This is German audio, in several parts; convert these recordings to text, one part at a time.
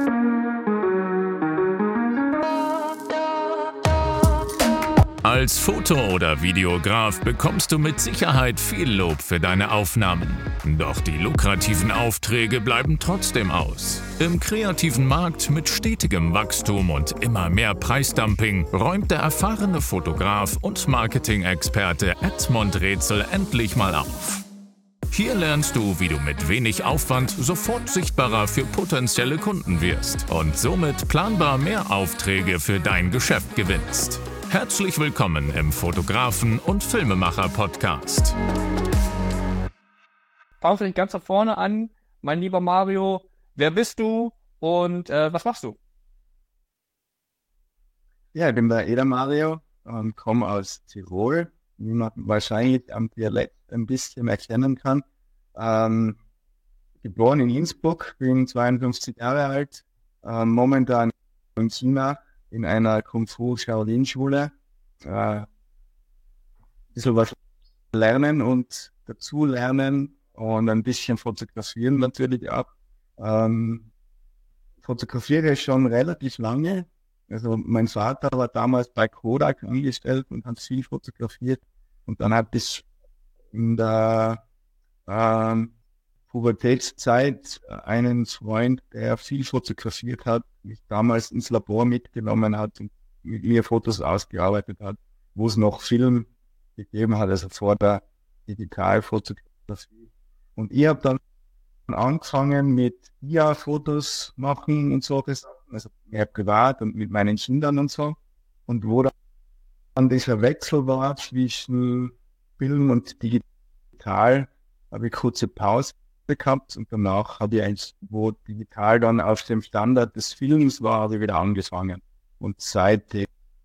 Als Foto- oder Videograf bekommst du mit Sicherheit viel Lob für deine Aufnahmen. Doch die lukrativen Aufträge bleiben trotzdem aus. Im kreativen Markt mit stetigem Wachstum und immer mehr Preisdumping räumt der erfahrene Fotograf und Marketing-Experte Edmund Rätsel endlich mal auf. Hier lernst du, wie du mit wenig Aufwand sofort sichtbarer für potenzielle Kunden wirst und somit planbar mehr Aufträge für dein Geschäft gewinnst. Herzlich willkommen im Fotografen- und Filmemacher-Podcast. Fangen wir ganz da vorne an, mein lieber Mario. Wer bist du und was machst du? Ja, ich bin der Eder Mario und komme aus Tirol, wie man wahrscheinlich am Dialekt ein bisschen erkennen kann. Geboren in Innsbruck, bin 52 Jahre alt, momentan in China in einer Kung-Fu-Shaolin-Schule. Ein bisschen was lernen und dazu lernen und ein bisschen fotografieren natürlich auch. Fotografiere ich schon relativ lange. Also mein Vater war damals bei Kodak angestellt und hat viel fotografiert. Und dann hat es in der Pubertätszeit einen Freund, der viel fotografiert hat, mich damals ins Labor mitgenommen hat und mit mir Fotos ausgearbeitet hat, wo es noch Film gegeben hat, also vor der Digitalfotografie. Und ich habe dann angefangen mit Dia-Fotos machen und so, also mehr privat und mit meinen Kindern und so. Und wo dann dieser Wechsel war zwischen Film und digital, habe ich kurze Pause gehabt und danach habe ich eins, wo digital dann auf dem Standard des Films war, habe ich wieder angefangen. Und seitdem,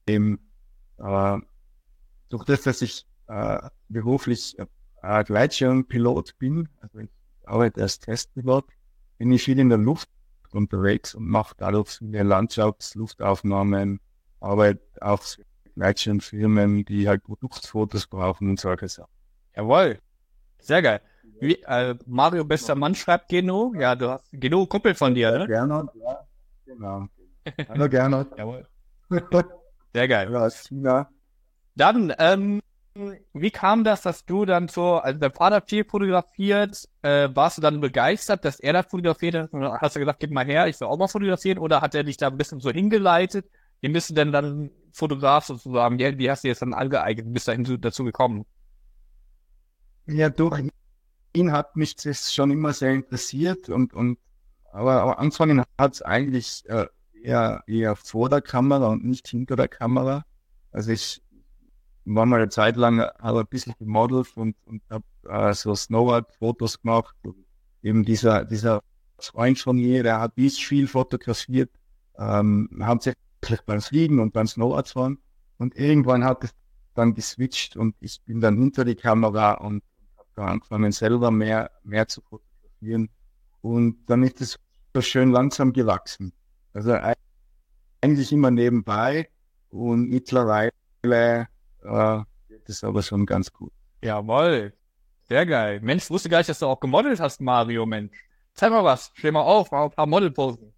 durch das, dass ich beruflich Gleitschirmpilot bin, also ich arbeite als Testpilot, bin ich viel in der Luft unterwegs und mache dadurch viele Landschaftsluftaufnahmen, arbeite auf Gleitschirmfirmen, die halt Produktfotos brauchen und solche Sachen. Jawohl, sehr geil. Wie, Mario bester Mann schreibt Geno. Ja, du hast Geno, Kumpel von dir, ne? Gernot, ja, genau. Hallo Gernot. Jawohl. Sehr geil. Ja, aus China. Dann, wie kam das, dass du dann also dein Vater viel fotografiert, warst du dann begeistert, dass er da fotografiert hat? Oder hast du gesagt, gib mal her, ich will auch mal fotografieren? Oder hat er dich da ein bisschen so hingeleitet? Wie bist du denn dann Fotograf sozusagen? Wie hast du jetzt dann angeeignet? Bist dazu gekommen? Ja, durch ihn hat mich das schon immer sehr interessiert aber angefangen hat es eigentlich eher vor der Kamera und nicht hinter der Kamera. Also ich war mal eine Zeit lang habe ein bisschen gemodelt und habe so Snowboard-Fotos gemacht. Und eben dieser Freund von mir, der hat viel fotografiert, hauptsächlich beim Fliegen und beim Snowboardfahren. Und irgendwann hat es dann geswitcht und ich bin dann hinter die Kamera und habe da angefangen selber mehr zu fotografieren. Und dann ist es so schön langsam gewachsen. Also eigentlich immer nebenbei und mittlerweile geht es aber schon ganz gut. Jawohl. Sehr geil. Mensch, wusste gar nicht, dass du auch gemodelt hast, Mario, Mensch. Zeig mal was. Steh mal auf, mach ein paar Modelposen.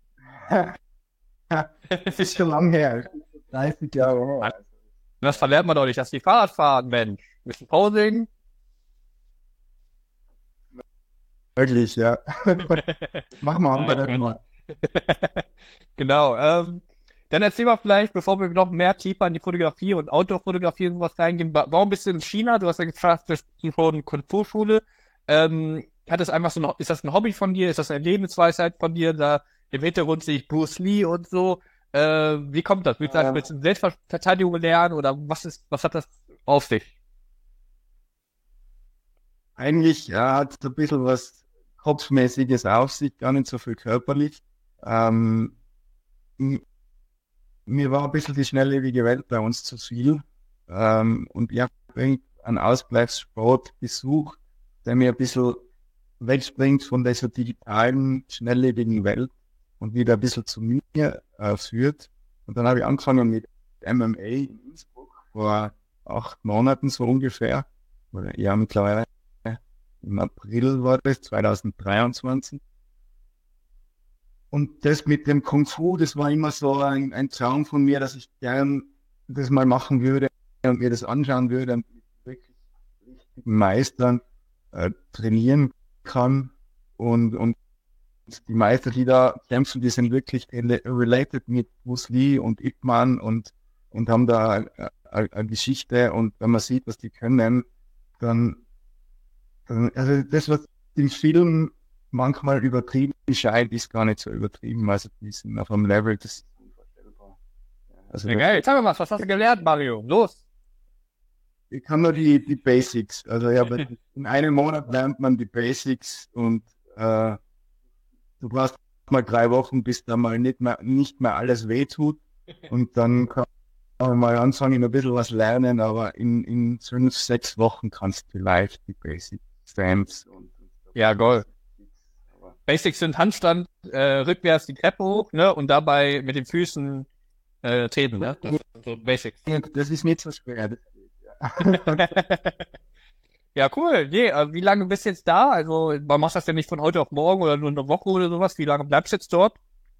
Das ist schon lang her. 30 Jahre her. Das verlernt man doch nicht, dass die Fahrrad fahren, Mensch. Bisschen Posing. Wirklich, ja. Mach mal andere mal. Genau. Dann erzähl mal vielleicht, bevor wir noch mehr tiefer in die Fotografie und Outdoor-Fotografie und sowas reingehen, warum bist du in China? Du hast ja gefragt, bist du schon Kung-Fu-Schule. Hat das einfach so ist das ein Hobby von dir? Ist das eine Lebensweisheit von dir? Da im Hintergrund sehe ich Bruce Lee und so. Wie kommt das? Willst du ein bisschen Selbstverteidigung lernen oder was hat das auf sich? Eigentlich hat es ein bisschen was Kopfmäßiges auf sich, gar nicht so viel körperlich. Mir war ein bisschen die schnelllebige Welt bei uns zu viel. Und ich habe einen Ausgleichssport gesucht, der mir ein bisschen wegbringt von dieser digitalen, schnelllebigen Welt und wieder ein bisschen zu mir führt. Und dann habe ich angefangen mit MMA in Innsbruck vor 8 Monaten so ungefähr. Oder ja, mittlerweile im April war das, 2023. Und das mit dem Kung Fu, das war immer so ein Traum von mir, dass ich gern das mal machen würde und mir das anschauen würde und mit wirklich richtigen Meistern trainieren kann. Und die Meister, die da kämpfen, die sind wirklich related mit Bruce Lee und Ip Man und haben da eine Geschichte. Und wenn man sieht, was die können, dann also das, was im Film manchmal übertrieben scheint, ist gar nicht so übertrieben. Also die sind auf einem Level, das ist unvorstellbar. Also Ja, geil. Sag mir was hast du gelernt, Mario? Los. ich kann nur die Basics. Also ja, in einem Monat lernt man die Basics und du brauchst mal 3 Wochen, bis da mal nicht mehr alles wehtut. Und dann kann man mal anfangen, ein bisschen was lernen, aber in 5, 6 Wochen kannst du vielleicht die Basic Stamps und Ja, Gold. Basics sind Handstand, rückwärts die Treppe hoch, ne? Und dabei mit den Füßen treten, ne? Das sind so Basics. das ist nicht so schwer. Ja, cool. Nee, wie lange bist du jetzt da? Also, man macht das ja nicht von heute auf morgen oder nur eine Woche oder sowas. Wie lange bleibst du jetzt dort?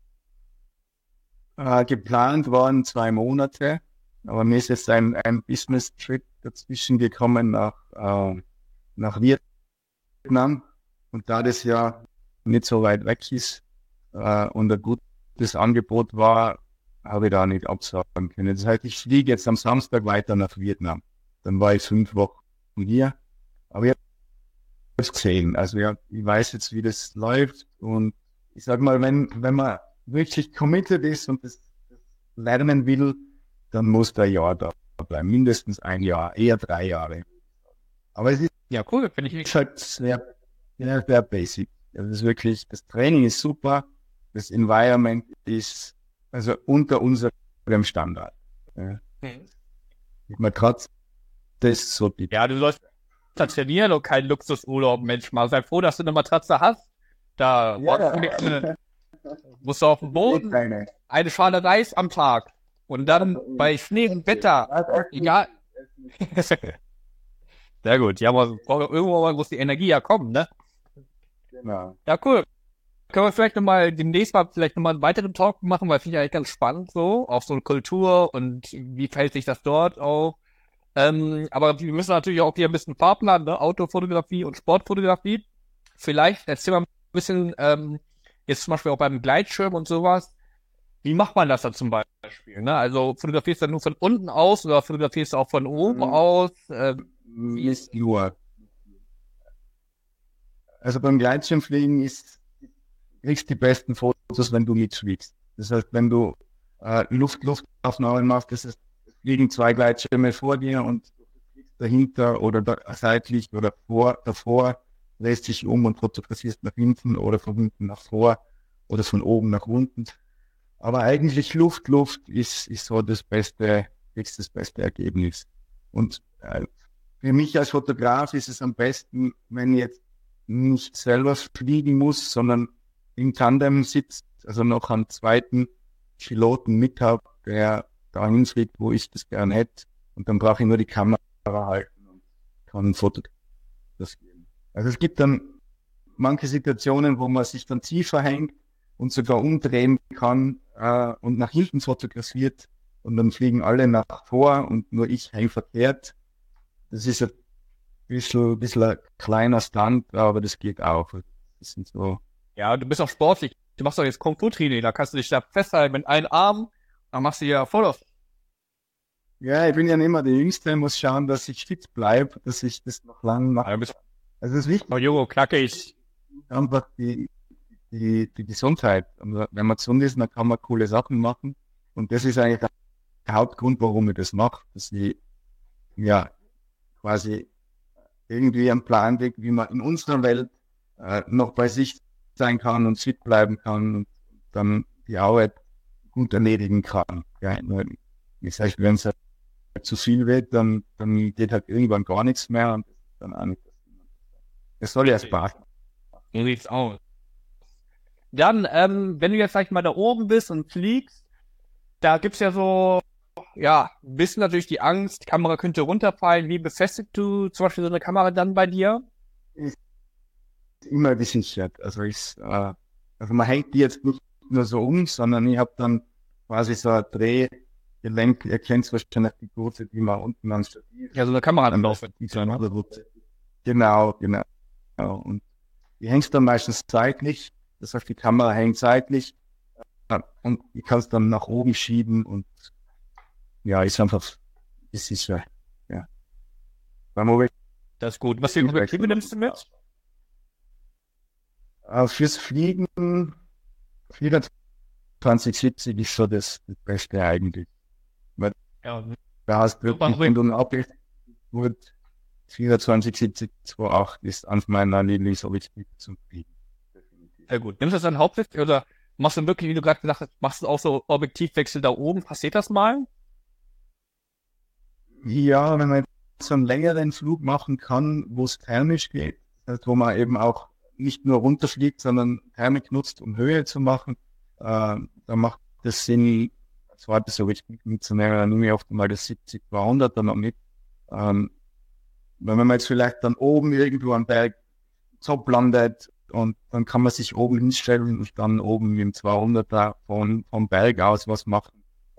Geplant waren 2 Monate, aber mir ist jetzt ein Business-Trip dazwischen gekommen nach Vietnam. Und da das ja nicht so weit weg ist und ein gutes Angebot war, habe ich da nicht absagen können. Das heißt, ich fliege jetzt am Samstag weiter nach Vietnam. Dann war ich 5 Wochen hier. Aber ich habe es gesehen. Also ja, ich weiß jetzt, wie das läuft. Und ich sag mal, wenn man wirklich committed ist und das lernen will, dann muss der Jahr da bleiben. Mindestens 1 Jahr, eher 3 Jahre. Aber es ist Ja, cool. Finde ich halt sehr basic. Also das ist wirklich, das Training ist super. Das Environment ist also unter unserem Standard. Ja. Man trotz das so die. Ja, du sollst trainieren und kein Luxusurlaub, Mensch. Mal sei froh, dass du eine Matratze hast. Da musst du auf dem Boden eine Schale Reis am Tag. Und dann bei Schnee und Wetter. Egal. Sehr gut. Ja, aber irgendwo mal muss die Energie ja kommen, ne? Genau. Ja, cool. Können wir vielleicht nochmal demnächst mal vielleicht nochmal einen weiteren Talk machen, weil finde ich eigentlich ganz spannend so, auf so eine Kultur und wie verhält sich das dort auch. Aber wir müssen natürlich auch hier ein bisschen Fahrplan, ne? Autofotografie und Sportfotografie. Vielleicht erzähl mal ein bisschen, jetzt zum Beispiel auch beim Gleitschirm und sowas. Wie macht man das dann zum Beispiel? Ne? Also fotografierst du dann nur von unten aus oder fotografierst du auch von oben aus? Wie ist nur. Also beim Gleitschirmfliegen kriegst die besten Fotos, wenn du mitfliegst. Das heißt, wenn du Luftaufnahmen machst, es fliegen 2 Gleitschirme vor dir und du fliegst dahinter oder seitlich oder davor, drehst dich um und fotografierst nach hinten oder von hinten nach vor oder von oben nach unten. Aber eigentlich Luft ist so das beste Ergebnis. Und für mich als Fotograf ist es am besten, wenn ich jetzt nicht selber fliegen muss, sondern im Tandem sitzt, also noch einen zweiten Piloten mit habe, der dahin fliegt, wo ich das gerne hätte. Und dann brauche ich nur die Kamera halten und kann ein Foto geben. Also es gibt dann manche Situationen, wo man sich dann tiefer hängt und sogar umdrehen kann und nach hinten fotografiert und dann fliegen alle nach vor und nur ich hänge verkehrt. Das ist ein bisschen ein kleiner Stunt, aber das geht auch. Das sind so. Ja, du bist auch sportlich. Du machst doch jetzt Kung Fu Training, da kannst du dich da festhalten mit einem Arm, dann machst du ja voll auf. Ja, ich bin ja nicht mehr der Jüngste, muss schauen, dass ich fit bleibe, dass ich das noch lange mache. Ja, bist Also das ist wichtig. oh, Junge, knackig. Einfach die Gesundheit. Und wenn man gesund ist, dann kann man coole Sachen machen. Und das ist eigentlich der Hauptgrund, warum ich das mache, dass ich ja quasi irgendwie einen Plan lege, wie man in unserer Welt noch bei sich sein kann und fit bleiben kann und dann die Arbeit gut erledigen kann. Ja, ich sage, wenn es halt zu viel wird, dann geht halt irgendwann gar nichts mehr und dann auch nicht. Es soll ja Spaß machen. So sieht's aus. Dann, wenn du jetzt sag ich mal da oben bist und fliegst, da gibt's ja so, ja, ein bisschen natürlich die Angst, die Kamera könnte runterfallen. Wie befestigst du zum Beispiel so eine Kamera dann bei dir? Ist immer gesichert. Also man hängt die jetzt nicht nur so sondern ich habe dann quasi so ein Drehgelenk. Ihr kennt wahrscheinlich die große, die man unten am Stativ. Ja, so eine Kamera anlaufen. Genau. Und die hängst dann meistens seitlich. Das heißt, die Kamera hängt seitlich. Und ich kann es dann nach oben schieben und ja, ist ja. Beim Objektiv. Das ist gut. Was für Objektive nimmst du mit? Fürs Fliegen 2470 ist so das Beste eigentlich. Weil da hast du ein Objektiv, 2470 2.8 ist eines meiner Lieblingsobjektive zum Fliegen. Sehr gut. Nimmst du das dann hauptsächlich oder machst du wirklich, wie du gerade gesagt hast, machst du auch so Objektivwechsel da oben? Passiert das mal? Ja, wenn man so einen längeren Flug machen kann, wo es thermisch geht, das heißt, wo man eben auch nicht nur runterfliegt, sondern Thermik nutzt, um Höhe zu machen, da macht es Sinn, zweite so richtig mitzunehmen, dann nehme ich oft mal das 70-200 dann noch mit. Weil wenn man jetzt vielleicht dann oben irgendwo am Berg top landet und dann kann man sich oben hinstellen und dann oben mit dem 200er vom Berg aus was machen,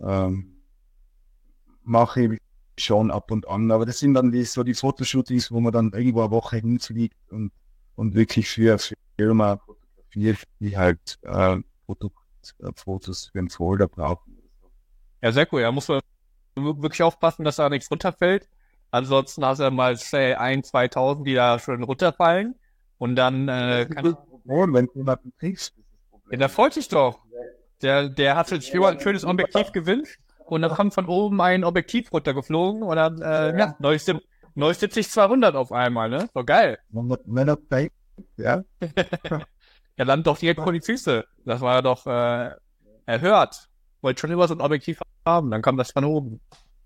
mache ich schon ab und an, aber das sind dann die Fotoshootings, wo man dann irgendwo eine Woche hinfliegt und wirklich für Firma fotografiert, die halt Produktfotos für einen Folder brauchen. Ja, sehr cool. Ja, musst du wirklich aufpassen, dass da nichts runterfällt. Ansonsten hast du mal 1.000-2.000, die da schon runterfallen und dann wenn du jemanden kriegst, ist das Problem. Ja, da freut sich doch. Der hat sich ein schönes Objektiv gewünscht. Und dann kommt von oben ein Objektiv runtergeflogen und dann, neues 70-200 auf einmal, ne? So geil. Wenn er fängt, ja. Ja, dann doch direkt vor die Füße. Das war ja doch erhört. Wollte schon immer so ein Objektiv haben, dann kam das von oben.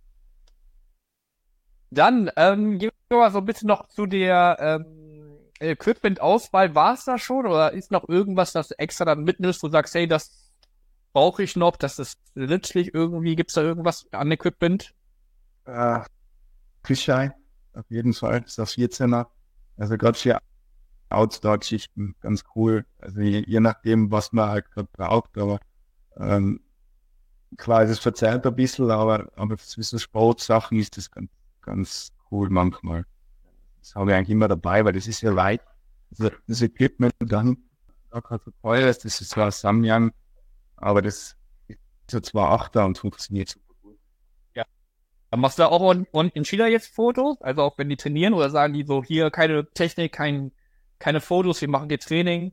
Dann, gehen wir mal so ein bisschen noch zu der Equipment-Auswahl. War es da schon oder ist noch irgendwas, das du extra dann mitnimmst, wo du sagst, hey, das brauche ich noch, das ist nützlich irgendwie, gibt es da irgendwas an Equipment? Fisheye, auf jeden Fall, das ist auf 14er. Also gerade für Outdoor-Geschichten ganz cool. Also je nachdem, was man halt gerade braucht, aber klar, es verzerrt ein bisschen, aber für so Sportsachen ist das ganz cool manchmal. Das habe ich eigentlich immer dabei, weil das ist ja weit. Also das Equipment dann auch so teuer ist, das ist zwar Samyang, aber das ist so 2.8er und funktioniert super gut. Ja. Dann machst du da auch in China jetzt Fotos? Also auch wenn die trainieren oder sagen die so, hier keine Technik, keine Fotos, wir machen jetzt Training?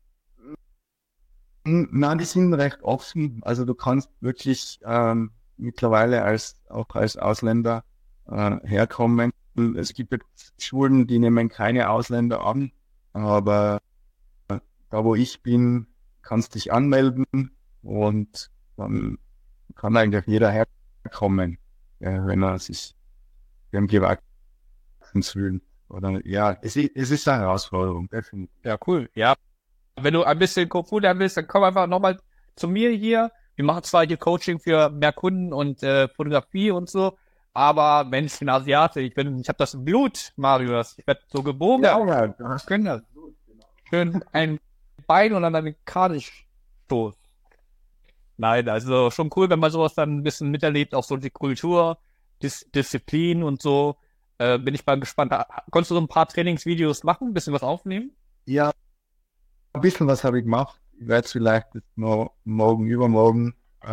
Nein, die sind recht offen. Also du kannst wirklich mittlerweile auch als Ausländer herkommen. Es gibt jetzt Schulen, die nehmen keine Ausländer an, aber da wo ich bin, kannst dich anmelden und dann kann eigentlich jeder herkommen, wenn er sich dem gewachsen fühlt. Oder ja, es ist eine Herausforderung, definitiv. Ja, cool. Ja. Wenn du ein bisschen Kung Fu lernen willst, dann komm einfach nochmal zu mir hier. Wir machen zwar hier Coaching für mehr Kunden und Fotografie und so, aber wenn ich bin Asiate, ich habe das im Blut, Marius. Ich werde so gebogen. Ja, du hast das. Schön ein Bein und dann einen Kranich-Stoß. Nein, also schon cool, wenn man sowas dann ein bisschen miterlebt, auch so die Kultur, Disziplin und so. Bin ich mal gespannt. Konntest du so ein paar Trainingsvideos machen, ein bisschen was aufnehmen? Ja, ein bisschen was habe ich gemacht. Ich werde vielleicht jetzt noch morgen, übermorgen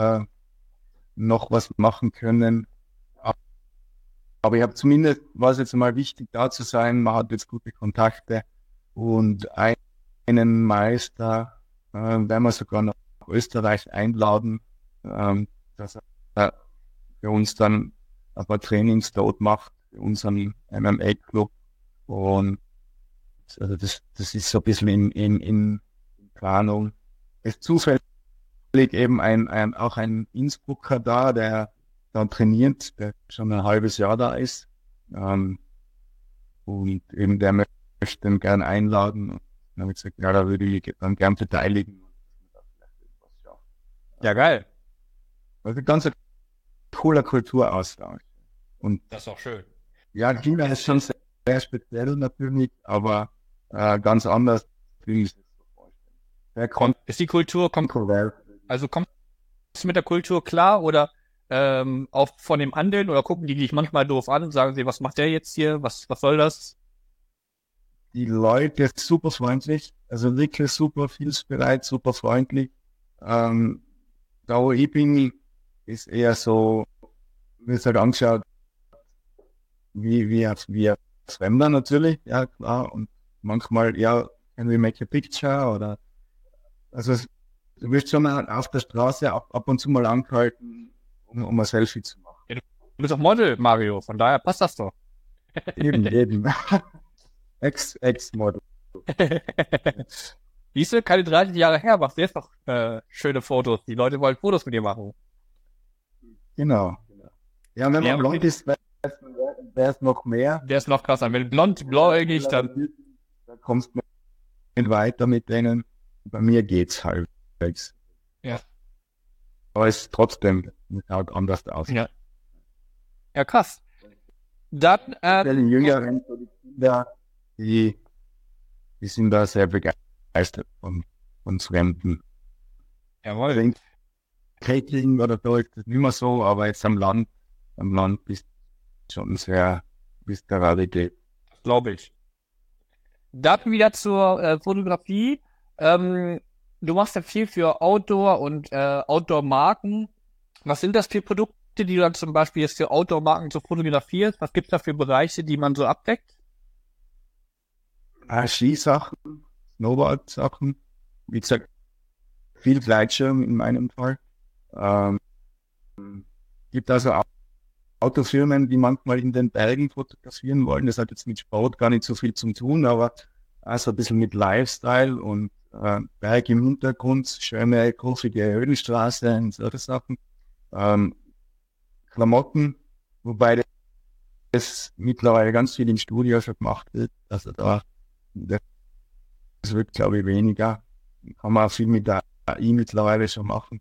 noch was machen können. Aber ich habe zumindest, war es jetzt mal wichtig, da zu sein. Man hat jetzt gute Kontakte und einen Meister werden wir sogar nach Österreich einladen, dass er für uns dann ein paar Trainings dort macht, für unseren MMA-Club. Und also das ist so ein bisschen in Planung. Es ist zufällig eben auch ein Innsbrucker da, der da trainiert, der schon ein halbes Jahr da ist. Und eben der möchte ihn gern einladen. Und dann habe ich gesagt, ja, da würde ich dann gern beteiligen. Ja, geil. Also ganz ein cooler Kulturaustausch. Und das ist auch schön. Ja, China ist schon sehr speziell natürlich, aber ganz anders, wie ich es so vorstelle. Ist die Kultur Also kommst du mit der Kultur klar oder auch von dem Handeln oder gucken die dich manchmal doof an und sagen sie, was macht der jetzt hier? Was soll das? Die Leute super freundlich, also wirklich super hilfsbereit, super freundlich. Da wo ich bin, ist eher so, wird halt angeschaut, wie ein Fremder natürlich, ja klar. Und manchmal, ja, can we make a picture oder also du wirst schon mal auf der Straße ab und zu mal angehalten, um ein Selfie zu machen. Ja, du bist doch Model, Mario, von daher passt das doch. Eben. Ex-Model. Siehst du, keine 30 Jahre her, machst du jetzt noch schöne Fotos. Die Leute wollen Fotos mit dir machen. Genau. Ja, wenn man Ja, blond ist, wäre es noch mehr. Der ist noch krasser. Wenn blond, blauäugig, dann Da kommst du nicht weiter mit denen. Bei mir geht's halbwegs. Ja. Aber es ist trotzdem schaut anders aus. Ja. Ja, krass. Dann, Die Jüngeren, so die Kinder, die sind da sehr begeistert von Fremden. jawohl. Catering oder so ist das nicht mehr so, aber jetzt am Land bist du schon bist der Rarität. Glaube ich. Dann wieder zur Fotografie. Du machst ja viel für Outdoor und Outdoor-Marken. Was sind das für Produkte, die du dann zum Beispiel jetzt für Outdoor-Marken so fotografierst? Was gibt es da für Bereiche, die man so abdeckt? Skisachen, Snowboard-Sachen, wie gesagt, viel Gleitschirm in meinem Fall. Gibt also auch Autofirmen, die manchmal in den Bergen fotografieren wollen. Das hat jetzt mit Sport gar nicht so viel zu tun, aber also ein bisschen mit Lifestyle und Berg im Hintergrund, schöne, kurvige Höhenstraße und solche Sachen. Klamotten, wobei das mittlerweile ganz viel im Studio schon gemacht wird. Also das wird, glaube ich, weniger. Kann man auch viel mit der AI mittlerweile schon machen.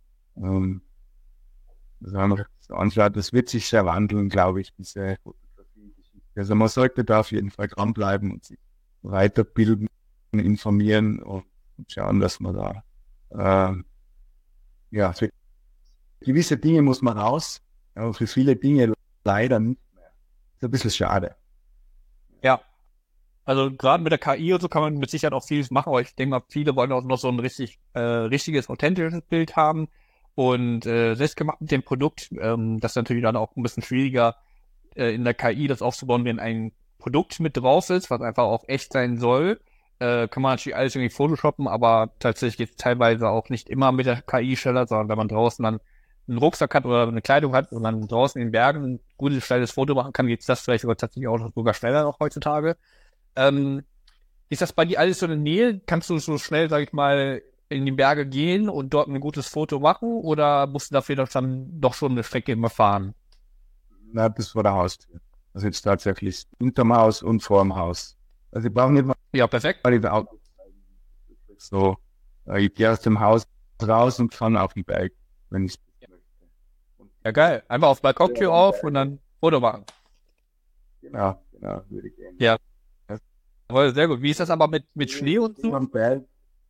Also wenn man sich das anschaut, das wird sich sehr wandeln, glaube ich, diese Fotografie-Geschichte. Also man sollte da auf jeden Fall dranbleiben und sich weiterbilden, informieren und schauen, dass man da ja, für gewisse Dinge muss man raus, aber für viele Dinge leider nicht mehr. Ist ein bisschen schade. Ja. Also gerade mit der KI und so kann man mit Sicherheit auch vieles machen, aber ich denke mal, viele wollen auch noch so ein richtiges, authentisches Bild haben. Und selbst gemacht mit dem Produkt, das ist natürlich dann auch ein bisschen schwieriger in der KI das aufzubauen, wenn ein Produkt mit drauf ist, was einfach auch echt sein soll. Kann man natürlich alles irgendwie photoshoppen, aber tatsächlich geht es teilweise auch nicht immer mit der KI schneller, sondern wenn man draußen dann einen Rucksack hat oder eine Kleidung hat und dann draußen in den Bergen ein gutes, schnelles Foto machen kann, geht das vielleicht tatsächlich auch sogar schneller noch heutzutage. Ist das bei dir alles so in der Nähe? Kannst du so schnell, sag ich mal, in die Berge gehen und dort ein gutes Foto machen oder musst du dafür dann doch schon eine Strecke immer fahren? Na, bis vor der Haustür. Also jetzt tatsächlich hinterm Haus und vor dem Haus. Also ich brauche nicht mal Ja, perfekt. die Autos. So, ich gehe aus dem Haus raus und fahre auf den Berg, wenn ich möchte. Ja, geil. Einfach auf Balkontür auf und dann Foto machen. Genau, würde ich gerne. Ja. Jawohl, sehr gut. Wie ist das aber mit Schnee und so? Am Berg.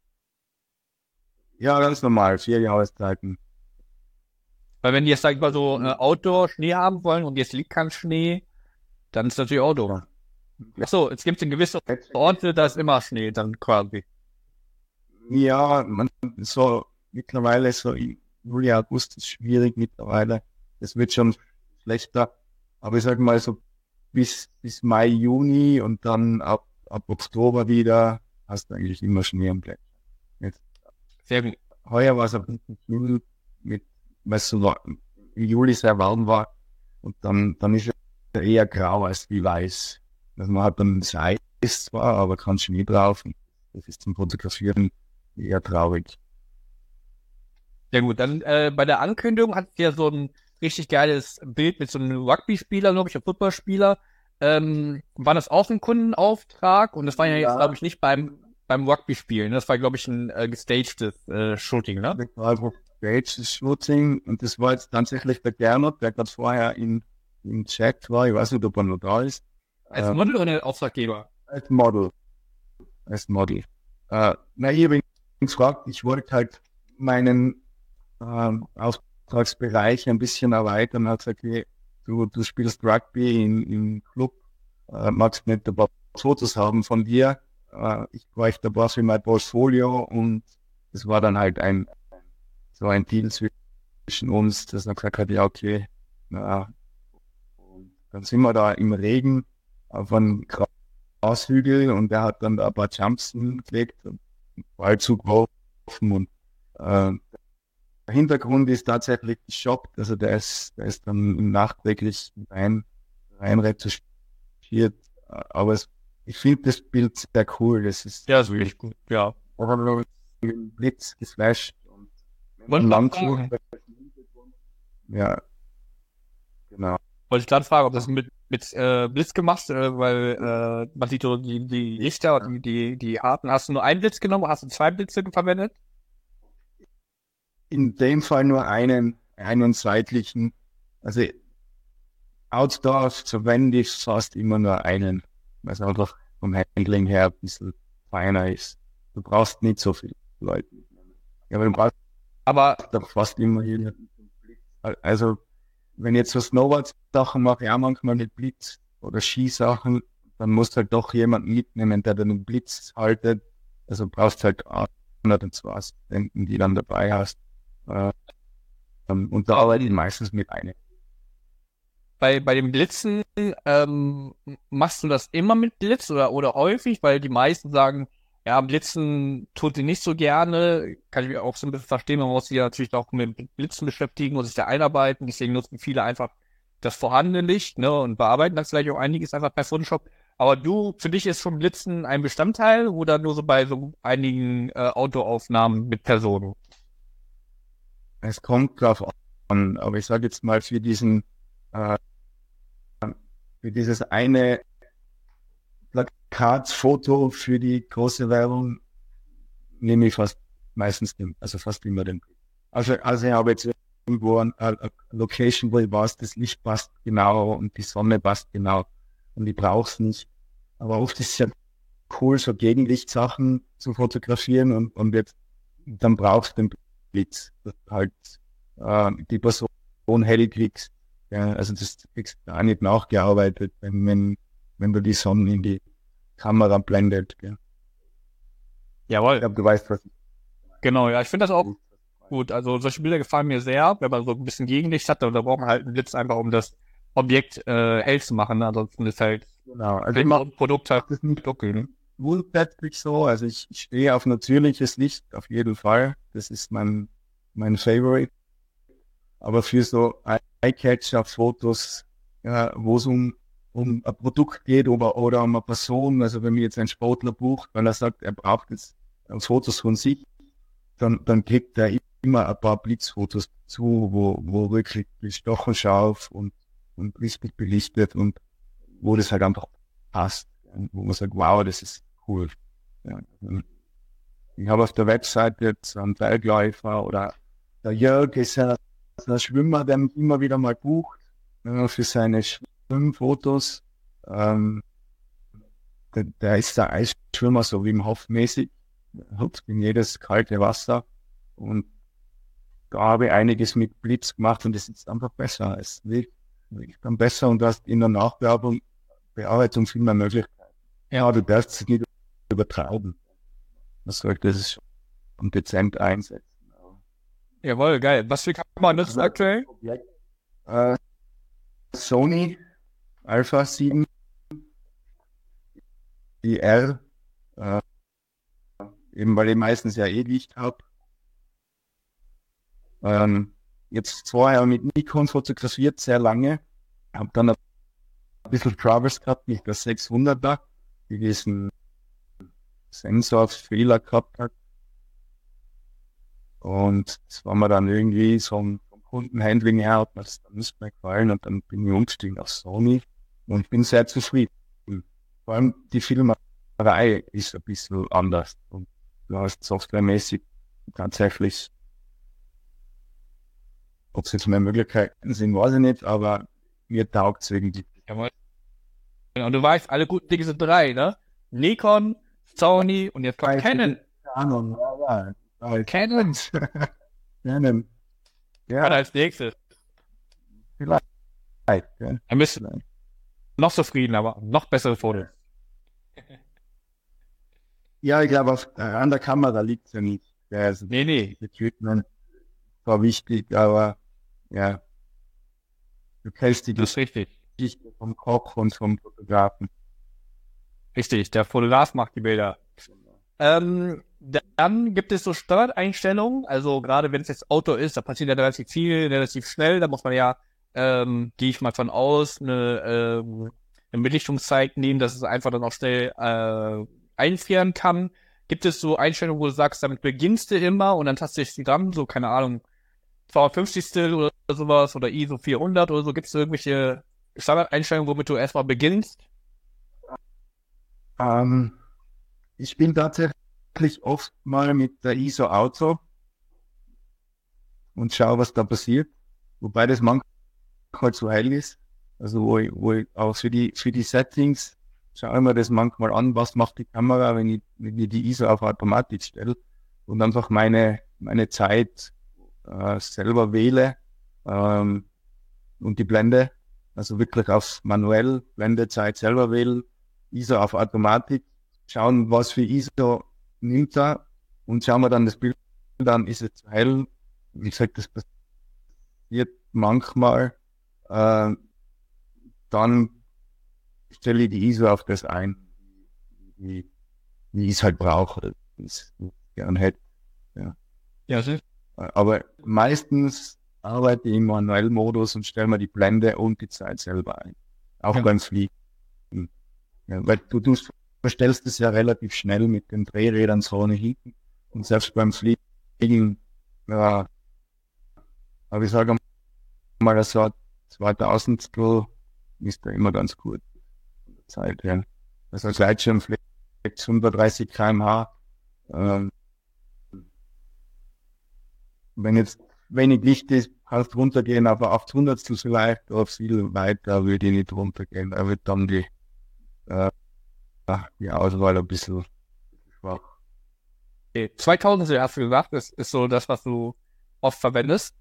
Ja, ganz normal, 4 Jahreszeiten. Weil wenn die jetzt, sag ich mal, so Outdoor-Schnee haben wollen und jetzt liegt kein Schnee, dann ist natürlich auch doof. Achso, es gibt in gewissen Orte, da ist immer Schnee dann quasi. Ja, so mittlerweile so im Juli, August ist schwierig mittlerweile. Es wird schon schlechter. Aber ich sag mal so bis Mai, Juni und dann ab Oktober wieder hast du eigentlich immer Schnee am Gletscher. Sehr gut. Heuer war es ein bisschen kühl, weil es so im Juli sehr warm war. Und dann ist es eher grau als wie weiß. Also man hat dann das Eis zwar, aber kein Schnee drauf. Und das ist zum Fotografieren eher traurig. Sehr gut. Dann bei der Ankündigung hat ja so ein richtig geiles Bild mit so einem Rugby-Spieler, glaube ich, einem Footballspieler. War das auch ein Kundenauftrag? Und das war ja jetzt, glaube ich, nicht beim Rugby-Spielen. Das war, glaube ich, ein gestagedes Shooting, ne? Das war ein gestagedes Shooting und das war jetzt tatsächlich der Gernot, der gerade vorher im Chat war. Ich weiß nicht, ob er noch da ist. Als Model oder als Auftraggeber? Als Model. Ich habe ihn gefragt, ich wollte halt meinen Auftragsbereich ein bisschen erweitern. Er hat gesagt, okay, du spielst Rugby im Club, magst nicht ein paar Fotos haben von dir. Ich bräuchte ein paar für mein Portfolio und das war dann halt so ein Deal zwischen uns, dass er gesagt hat, ja okay, und dann sind wir da im Regen auf einem Grashügel und er hat dann da ein paar Jumps hingelegt und einen Ball zugeworfen und der Hintergrund ist tatsächlich geshoppt, also der ist dann nachträglich rein retuschiert, aber ich finde das Bild sehr cool, das ist wirklich gut, ja. Blitz geflasht und Landshut. Ja, genau. Wollte ich gerade fragen, ob das mit Blitz gemacht, weil man sieht so die Lichter und die Arten. Hast du nur einen Blitz genommen, hast du 2 Blitze verwendet? In dem Fall nur einen seitlichen. Also Outdoor verwende ich fast immer nur einen, weil es einfach vom Handling her ein bisschen feiner ist. Du brauchst nicht so viele Leute. Ja, aber du brauchst doch fast immer jeden Blitz. Also wenn ich jetzt so Snowboard-Sachen mache, ja manchmal mit Blitz oder Skisachen, dann musst du halt doch jemanden mitnehmen, der den Blitz haltet. Also brauchst halt 102 Assistenten, die dann dabei hast. Und da arbeite ich meistens mit einem. Bei dem Blitzen, machst du das immer mit Blitz oder häufig? Weil die meisten sagen, ja, Blitzen tut sie nicht so gerne. Kann ich auch so ein bisschen verstehen, man muss sich ja natürlich auch mit Blitzen beschäftigen, muss sich da einarbeiten. Deswegen nutzen viele einfach das vorhandene Licht, ne, und bearbeiten das vielleicht auch einiges einfach bei Photoshop. Aber für dich ist schon Blitzen ein Bestandteil oder nur so bei so einigen Autoaufnahmen mit Personen? Es kommt drauf an, aber ich sage jetzt mal für dieses eine Plakatsfoto für die große Werbung nehme ich fast immer den Blick. Also ich habe jetzt irgendwo eine Location, wo ich weiß, das Licht passt genau und die Sonne passt genau und ich brauche es nicht. Aber oft ist es ja cool, so Gegenlichtsachen zu fotografieren und jetzt dann brauchst du den Blitz, dass du halt die Person hell kriegst. Ja, also das kriegst du auch nicht nachgearbeitet, wenn du die Sonne in die Kamera blendet. Gell. Jawohl. Ich glaube, du weißt, was ich Genau, ja, ich finde das auch gut. Also solche Bilder gefallen mir sehr, wenn man so ein bisschen Gegenlicht hat, da braucht man halt einen Blitz einfach, um das Objekt hell zu machen. Ne? Ansonsten ist halt also ich mache ein Produkt halt das nicht dunkel. Ne? grundsätzlich so. Also ich stehe auf natürliches Licht auf jeden Fall. Das ist mein Favorite. Aber für so Eye-Catcher-Fotos, ja, wo es um ein Produkt geht oder um eine Person, also wenn mir jetzt ein Sportler bucht, weil er sagt, er braucht jetzt Fotos von sich, dann kriegt er immer ein paar Blitzfotos zu, wo wirklich bestochen scharf und richtig belichtet und wo das halt einfach passt. Wo man sagt, wow, das ist cool. Ja. Ich habe auf der Website jetzt einen Bergläufer oder der Jörg ist ja ein Schwimmer, der mich immer wieder mal bucht für seine Schwimmfotos. Der ist der Eisschwimmer, so Wim Hof mäßig, hüpft in jedes kalte Wasser und da habe ich einiges mit Blitz gemacht und es ist einfach besser. Es wirkt dann besser und du hast in der Nachbearbeitung viel mehr Möglichkeiten. Ja, du darfst es nicht übertreiben. Man sollte es schon dezent einsetzen. Jawohl, geil. Was für Kamera nutzt du aktuell? Sony Alpha 7 die R, eben weil ich meistens ja Licht habe. Jetzt vorher mit Nikon fotografiert, sehr lange. Habe dann ein bisschen Troubles gehabt mit der 600er, die diesen Sensorfehler gehabt hat. Und das war mir dann irgendwie so vom Kundenhandling her, hat mir das dann nicht mehr gefallen und dann bin ich umgestiegen auf Sony und bin sehr zufrieden. Vor allem die Filmerei ist ein bisschen anders und du hast softwaremäßig tatsächlich, ob es jetzt mehr Möglichkeiten sind, weiß ich nicht, aber mir taugt es irgendwie. Jawohl. Und du weißt, alle guten Dinge sind 3, ne? Nikon, Sony und jetzt kommt Canon. Canon, ja. Canon. Canon. Ja, als nächstes. Vielleicht. Ja. Ein bisschen noch zufrieden, aber noch bessere Fotos. Ja, ich glaube, an der Kamera liegt es ja nicht. Ja, also Nee. das Equipment war wichtig, aber ja, du kennst die Das ist richtig. Geschichte vom Koch und vom Fotografen. Richtig, der Fotograf macht die Bilder. Dann gibt es so Standardeinstellungen, also gerade wenn es jetzt Outdoor ist, da passiert ja relativ viel, relativ schnell, da muss man ja, gehe ich mal von aus, eine Belichtungszeit nehmen, dass es einfach dann auch schnell einfrieren kann. Gibt es so Einstellungen, wo du sagst, damit beginnst du immer und dann tastest du dran, so keine Ahnung, 250 oder sowas oder ISO 400 oder so, gibt es irgendwelche Standardeinstellungen, womit du erstmal beginnst? Ich bin tatsächlich oft mal mit der ISO Auto und schaue, was da passiert. Wobei das manchmal zu hell ist. Also wo ich auch für die Settings schaue ich mir das manchmal an, was macht die Kamera, wenn ich die ISO auf Automatik stelle und einfach meine Zeit selber wähle und die Blende, also wirklich auf manuell Blendezeit selber wählen, ISO auf Automatik, schauen, was für ISO nimmt er und schauen wir dann das Bild an, ist es zu hell. Wie gesagt, das passiert manchmal. Dann stelle ich die ISO auf das ein, wie ich es halt brauche, wie ich es gern hätte. Ja. Ja, sicher. Aber meistens arbeite ich im manuellen Modus und stelle mir die Blende und die Zeit selber ein. Auch beim Fliegen. Ja, weil du verstellst es ja relativ schnell mit den Drehrädern vorne hinten. Und selbst beim Fliegen, ja, aber ich sage mal, das war 2000 ist da immer ganz gut. Von der Zeit her. Also Gleitschirm fliegt 130 km/h. Wenn jetzt wenig Licht ist, kannst du runtergehen, aber auf Hundertstel vielleicht oder viel weiter würde ich nicht runtergehen. Da wird dann die Auswahl ein bisschen schwach. Okay. 2000 hast du gesagt, ist so das, was du oft verwendest.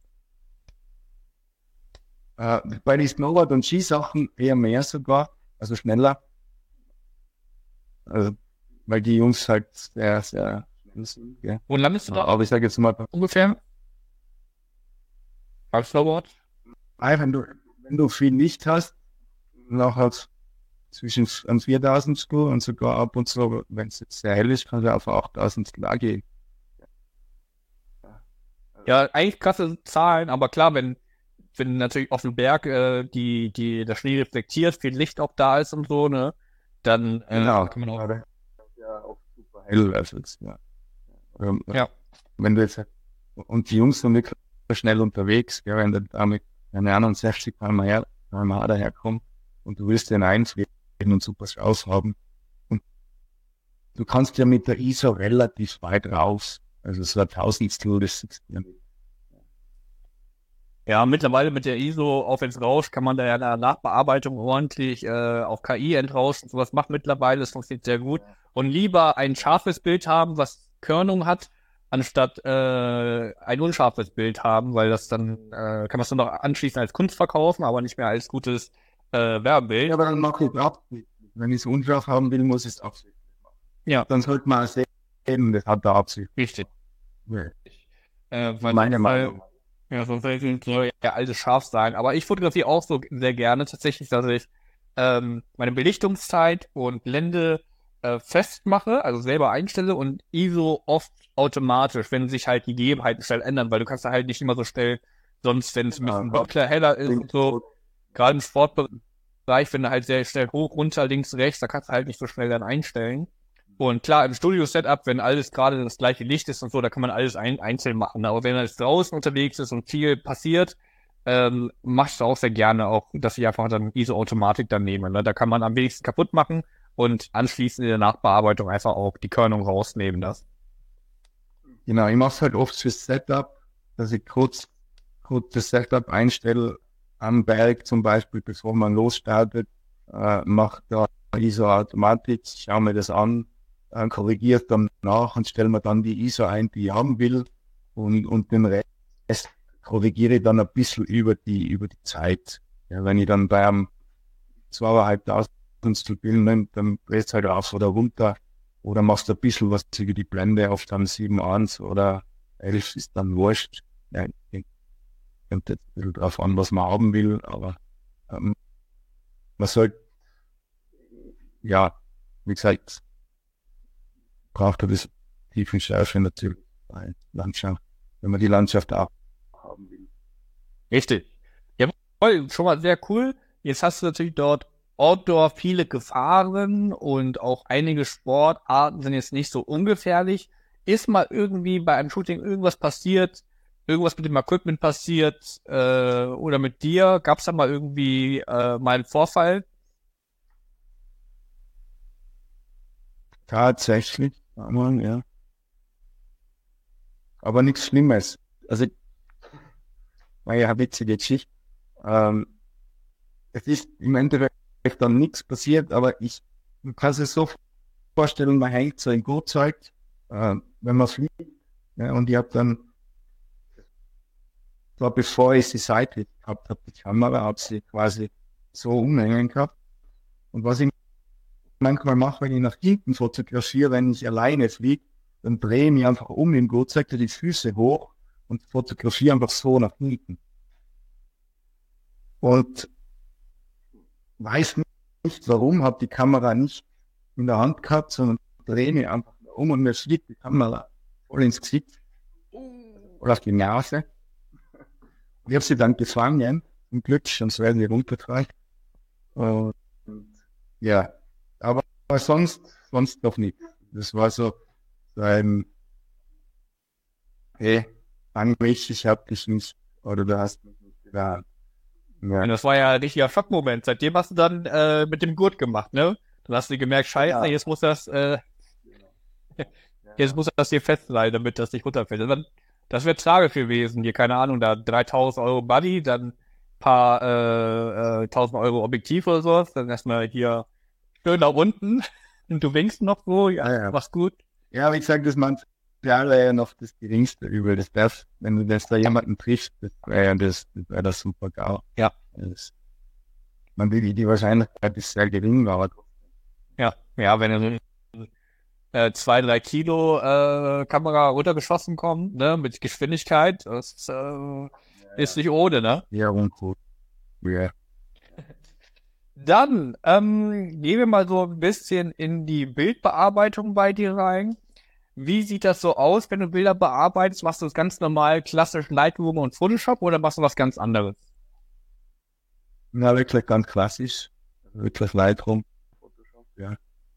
Bei den Snowboard- und Skisachen eher mehr sogar, also schneller. Also, weil die Jungs halt sehr, sehr schnell sind. Gell? Wo landest du da Aber ich sage jetzt mal, ungefähr? Beim Snowboard? wenn du viel Licht hast, nachher zwischen 4000 und sogar ab und zu, wenn es jetzt sehr hell ist, kann es auf 8000 gehen. Ja, eigentlich krasse Zahlen, aber klar, wenn natürlich auf dem Berg der Schnee reflektiert, viel Licht auch da ist und so, ne, dann Genau. kann man auch. Ja, auch super hell. Also jetzt, ja. Ja. Wenn du jetzt, und die Jungs sind wirklich schnell unterwegs, ja, wenn du da mit, keine Ahnung, 60 km/h daherkommt und du willst den einfliegen und super Schaus haben. Und du kannst ja mit der ISO relativ weit raus. Also so ein Tausendstel, das sitzt ja nicht. Ja, mittlerweile mit der ISO, auch wenn es rauscht, kann man da ja in der Nachbearbeitung ordentlich auf KI entrauschen. Sowas macht mittlerweile, das funktioniert sehr gut. Und lieber ein scharfes Bild haben, was Körnung hat, anstatt ein unscharfes Bild haben, weil das dann kann man es dann noch anschließend als Kunst verkaufen, aber nicht mehr als gutes Werbebild. Ja, aber dann mache ich es absichtlich. Wenn ich es unscharf haben will, muss ich es absichtlich machen. Ja. Dann sollte man sehen, das hat der Absicht. Richtig. Ja. Weil Meine Meinung. Ja, sonst soll ja alles scharf sein. Aber ich fotografiere auch so sehr gerne tatsächlich, dass ich meine Belichtungszeit und Blende festmache, also selber einstelle und ISO oft automatisch, wenn sich halt die Gegebenheiten schnell ändern, weil du kannst da halt nicht immer so schnell, sonst wenn es ein bisschen dunkler, heller ist und so, gerade im Sportbereich, wenn du halt sehr schnell hoch, runter, links, rechts, da kannst du halt nicht so schnell dann einstellen. Und klar, im Studio-Setup, wenn alles gerade das gleiche Licht ist und so, da kann man alles einzeln machen. Aber wenn es draußen unterwegs ist und viel passiert, mache ich es auch sehr gerne, auch, dass ich einfach dann ISO-Automatik dann nehme. Ne? Da kann man am wenigsten kaputt machen und anschließend in der Nachbearbeitung einfach auch die Körnung rausnehmen. Das. Genau, ich mache es halt oft fürs Setup, dass ich kurz das Setup einstelle am Berg zum Beispiel, bevor man losstartet, mache da ISO-Automatik, schaue mir das an, korrigiert dann nach und stelle mir dann die ISO ein, die ich haben will und den Rest korrigiere ich dann ein bisschen über die Zeit. Ja, wenn ich dann bei einem 2.500 bin, dann drehst du halt rauf oder runter oder machst ein bisschen was über die Blende auf dann 7.1 oder 11 ist dann wurscht. Ja, kommt jetzt ein bisschen drauf an, was man haben will, aber man sollte, ja, wie gesagt, braucht ein bisschen Tiefenschärfe natürlich bei Landschaft, wenn man die Landschaft auch haben will. Richtig. Ja, schon mal sehr cool. Jetzt hast du natürlich dort Outdoor viele Gefahren und auch einige Sportarten sind jetzt nicht so ungefährlich. Ist mal irgendwie bei einem Shooting irgendwas passiert, irgendwas mit dem Equipment passiert oder mit dir? Gab es da mal irgendwie mal einen Vorfall? Tatsächlich, ja. Aber nichts Schlimmes. Also, war ja eine witzige Geschichte. Es ist im Endeffekt dann nichts passiert, aber man kann sich so vorstellen, man hängt so ein Gurtzeug, wenn man fliegt, ja, und ich habe dann, das war bevor ich sie seitlich gehabt habe, die Kamera, habe sie quasi so umhängen gehabt. Und was ich manchmal mache, wenn ich nach hinten fotografiere, wenn ich alleine fliege, dann drehe ich mich einfach um im Gurtzeug, die Füße hoch und fotografiere einfach so nach hinten. Und weiß nicht warum, habe die Kamera nicht in der Hand gehabt, sondern drehe mich einfach um und mir fliegt die Kamera voll ins Gesicht oder auf die Nase. Und ich habe sie dann gefangen, zum Glück, sonst werden die runtergefallen. Und ja, aber sonst noch nicht. Das war so ein, hey, Angriff, ich hab dich nicht, oder du hast mich nicht gewarnt. Ja. Und das war ja ein richtiger Schockmoment. Seitdem hast du dann mit dem Gurt gemacht, ne? Dann hast du gemerkt, scheiße, Ja. jetzt muss das jetzt muss das hier fest sein, damit das nicht runterfällt. Das wäre tragisch gewesen. Hier, keine Ahnung, da 3.000 Euro Buddy, dann ein paar 1.000 Euro Objektiv oder sowas, dann erstmal hier schön nach unten und du winkst noch so, ja. Mach's gut. Ja, wie gesagt, das Material wäre ja noch das geringste Übel. Wenn du das da jemanden triffst, das wäre das super GAU. Ja. Die Wahrscheinlichkeit ist sehr gering, aber ja, wenn du 2-3 Kilo Kamera runtergeschossen kommt, ne, mit Geschwindigkeit, das ist nicht ohne, ne? ja, uncool. Ja. Dann gehen wir mal so ein bisschen in die Bildbearbeitung bei dir rein. Wie sieht das so aus, wenn du Bilder bearbeitest? Machst du das ganz normal klassisch Lightroom und Photoshop oder machst du was ganz anderes? Na, wirklich ganz klassisch. Wirklich Lightroom, Photoshop, ja.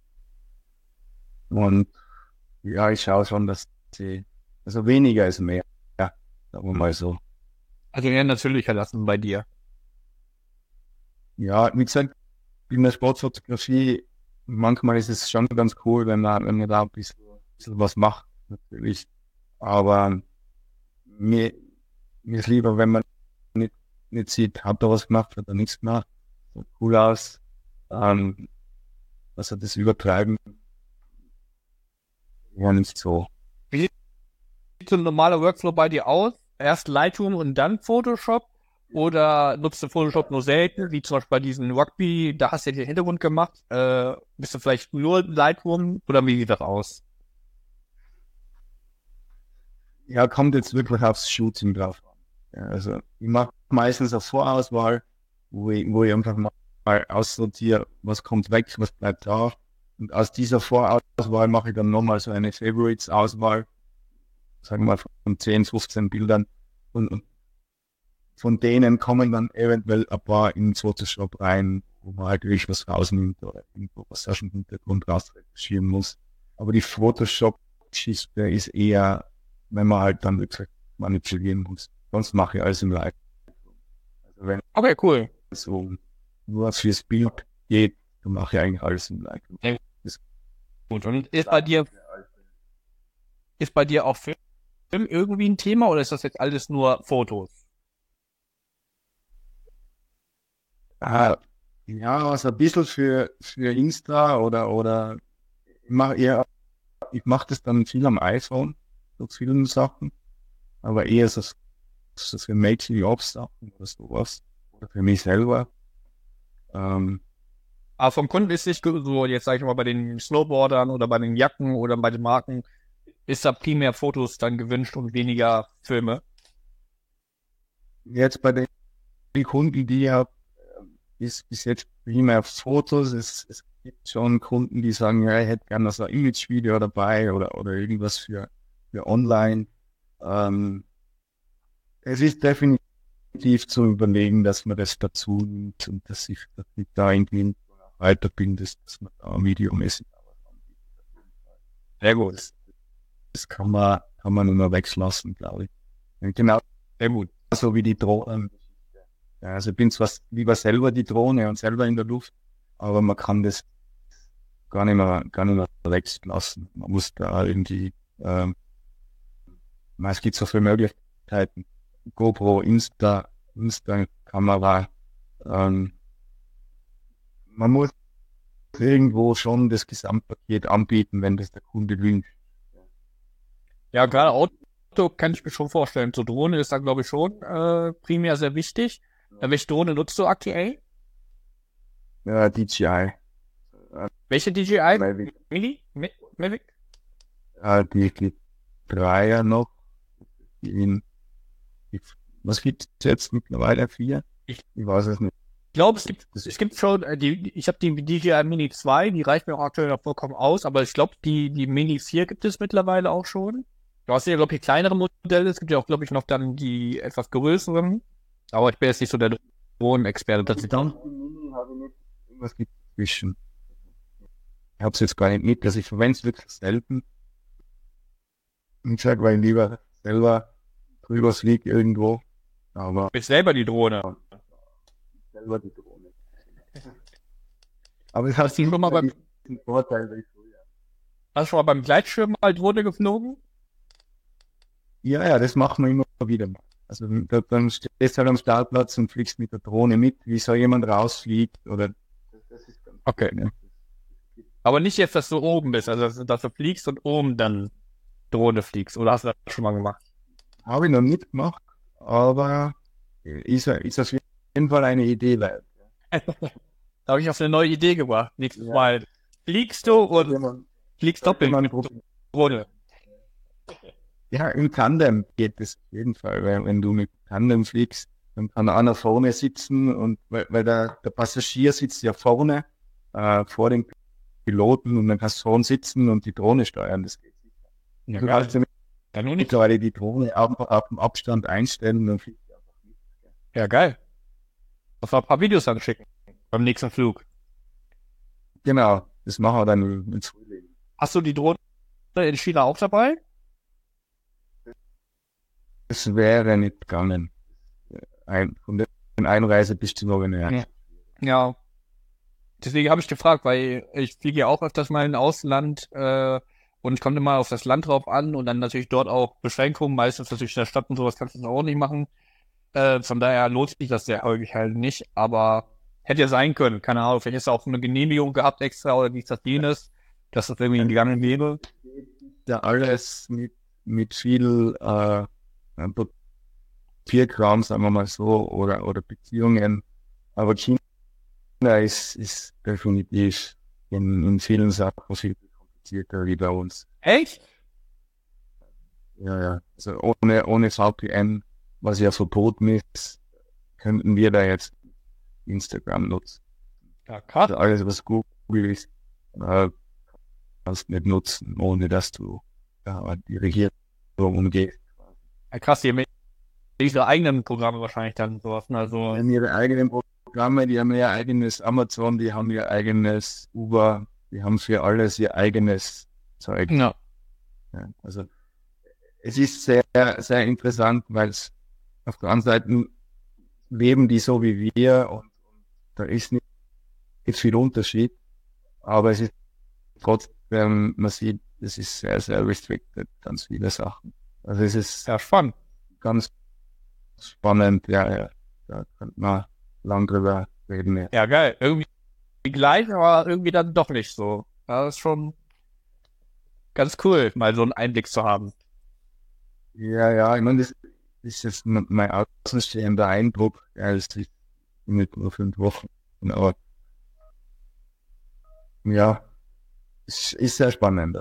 Und ja, ich schaue schon, dass also weniger ist mehr. Ja, sagen wir mal so. Also eher natürlicher lassen bei dir. Ja, wie gesagt, in der Sportfotografie, manchmal ist es schon ganz cool, wenn man da ein bisschen was macht, natürlich. Aber mir ist lieber, wenn man nicht sieht, hat er was gemacht, hat er nichts gemacht. Sieht cool aus. Also das Übertreiben war nicht so. Wie sieht so ein normaler Workflow bei dir aus? Erst Lightroom und dann Photoshop? Oder nutzt du Photoshop nur selten, wie zum Beispiel bei diesem Rugby, da hast du ja den Hintergrund gemacht. Bist du vielleicht nur Lightroom oder wie sieht das aus? Ja, kommt jetzt wirklich aufs Shooting drauf an. Ja, also ich mache meistens eine Vorauswahl, wo ich einfach mal aussortiere, was kommt weg, was bleibt da. Und aus dieser Vorauswahl mache ich dann nochmal so eine Favorites-Auswahl, sagen wir mal von 10, 15 Bildern. Und von denen kommen dann eventuell ein paar ins Photoshop rein, wo man halt wirklich was rausnimmt oder irgendwo was aus dem Hintergrund rausretuschieren muss. Aber die Photoshop-Geschichte ist eher, wenn man halt dann wirklich manipulieren muss. Sonst mache ich alles im Live. Also wenn Okay, cool. es so nur fürs Bild geht, dann mache ich eigentlich alles im Live. Ja. Gut, und ist bei dir auch Film irgendwie ein Thema oder ist das jetzt alles nur Fotos? Ja, also ein bisschen für Insta oder ich mache das dann viel am iPhone, so Filmsachen, aber eher so so für Making-of-Sachen oder sowas. Oder für mich selber. Aber vom Kunden ist nicht so, jetzt sage ich mal, bei den Snowboardern oder bei den Jacken oder bei den Marken, ist da primär Fotos dann gewünscht und weniger Filme. Jetzt bei den Kunden, die ich habe, ist bis jetzt primär Fotos. Es gibt schon Kunden, die sagen, ja, ich hätte gerne so ein Image-Video dabei oder irgendwas für online. Es ist definitiv zu überlegen, dass man das dazu nimmt und dass ich da irgendwie weiterbindet, dass man da videomäßig anbietet. Sehr gut. Das kann man nur noch weglassen, glaube ich. Und genau, sehr gut. So wie die Drohnen. Ja, also ich bin zwar lieber selber die Drohne und selber in der Luft, aber man kann das gar nicht mehr weglassen. Man muss da irgendwie, es gibt so viele Möglichkeiten. GoPro, Insta-Kamera, man muss irgendwo schon das Gesamtpaket anbieten, wenn das der Kunde wünscht. Ja, gerade Auto kann ich mir schon vorstellen. So Drohne ist da, glaube ich, schon primär sehr wichtig. Welche Drohne nutzt du aktuell? Ja, DJI. Welche DJI? Mavic. Mini? Mavic? Die Dreier noch. Was gibt es jetzt mittlerweile? 4? Ich weiß es nicht. Ich glaube, es gibt schon, ich habe die DJI Mini 2, die reicht mir auch aktuell noch vollkommen aus, aber ich glaube, die Mini 4 gibt es mittlerweile auch schon. Du hast ja, glaube ich, kleinere Modelle, es gibt ja auch, glaube ich, noch dann die etwas größeren, aber ich bin jetzt nicht so der Drohnenexperte. Die Mini habe ich nicht, irgendwas gibt es zwischen. Ich habe es jetzt gar nicht mit, also ich verwende es wirklich selten. Ich sage, weil ich lieber selber drüber fliege irgendwo, aber... Bist selber die Drohne. Selber die Drohne. Aber es hat schon mal beim Vorteil, weil ich früher. Hast du schon mal beim Gleitschirm mal Drohne geflogen? Ja, das machen wir immer wieder mal. Also dann stehst du halt am Startplatz und fliegst mit der Drohne mit, wie so jemand rausfliegt oder das ist ganz okay. Ja. Aber nicht jetzt, dass du oben bist, also dass du fliegst und oben dann Drohne fliegst, oder hast du das schon mal gemacht? Habe ich noch nicht gemacht, aber ist auf jeden Fall eine Idee wert. Da habe ich auf eine neue Idee gebracht. Nächstes Mal fliegst du und fliegst doppelt mit Drohne. Ja, im Tandem geht es auf jeden Fall. Wenn du mit Tandem fliegst, dann kann einer vorne sitzen und weil der Passagier sitzt ja vorne vor dem Piloten und dann kannst du vorne sitzen und die Drohne steuern. Das geht sicher. Ja, du kannst ja mittlerweile die Drohne auf dem Abstand einstellen und fliegt einfach mit. Ja, geil. Muss mal ein paar Videos anschicken beim nächsten Flug. Genau, das machen wir dann ins Frühling. Hast du die Drohne in China auch dabei? Das wäre nicht gegangen. Von der Einreisebestimmungen her. Ja. Deswegen habe ich gefragt, weil ich fliege ja auch öfters mal in Ausland und es kommt immer auf das Land drauf an und dann natürlich dort auch Beschränkungen. Meistens natürlich in der Stadt und sowas kannst du das auch nicht machen. Von daher lohnt sich das sehr häufig halt nicht, aber hätte ja sein können. Keine Ahnung, vielleicht ist auch eine Genehmigung gehabt extra oder dies, das, jenes, dass das irgendwie gegangen wäre. Ja, alles mit viel Papierkram, sagen wir mal so, oder Beziehungen. Aber China ist definitiv in vielen Sachen viel komplizierter wie bei uns. Echt? Ja. Also ohne VPN, was ja verboten ist, könnten wir da jetzt Instagram nutzen. Ja, krass. Also alles, was Google ist, kannst du nicht nutzen, ohne dass du die Regierung umgehst. Ja, krass, die haben ihre eigenen Programme wahrscheinlich dann sowas. Also Die haben ihre eigenen Programme, die haben ihr eigenes Amazon, die haben ihr eigenes Uber, die haben für alles ihr eigenes Zeug. Ja. Ja, also es ist sehr, sehr interessant, weil es auf der anderen Seite leben die so wie wir und da ist nicht viel Unterschied, aber es ist trotzdem, man sieht, es ist sehr, sehr restricted, ganz viele Sachen. Also es ist Ja, spannend. ganz spannend, ja. Da könnte man lang drüber reden. Ja. Ja, geil. Irgendwie gleich, aber irgendwie dann doch nicht so. Das ist schon ganz cool, mal so einen Einblick zu haben. Ja, ich meine, ist jetzt mein außenstehender Eindruck. Ja, es ist nicht nur 5 Wochen. Aber ja, es ist sehr spannend.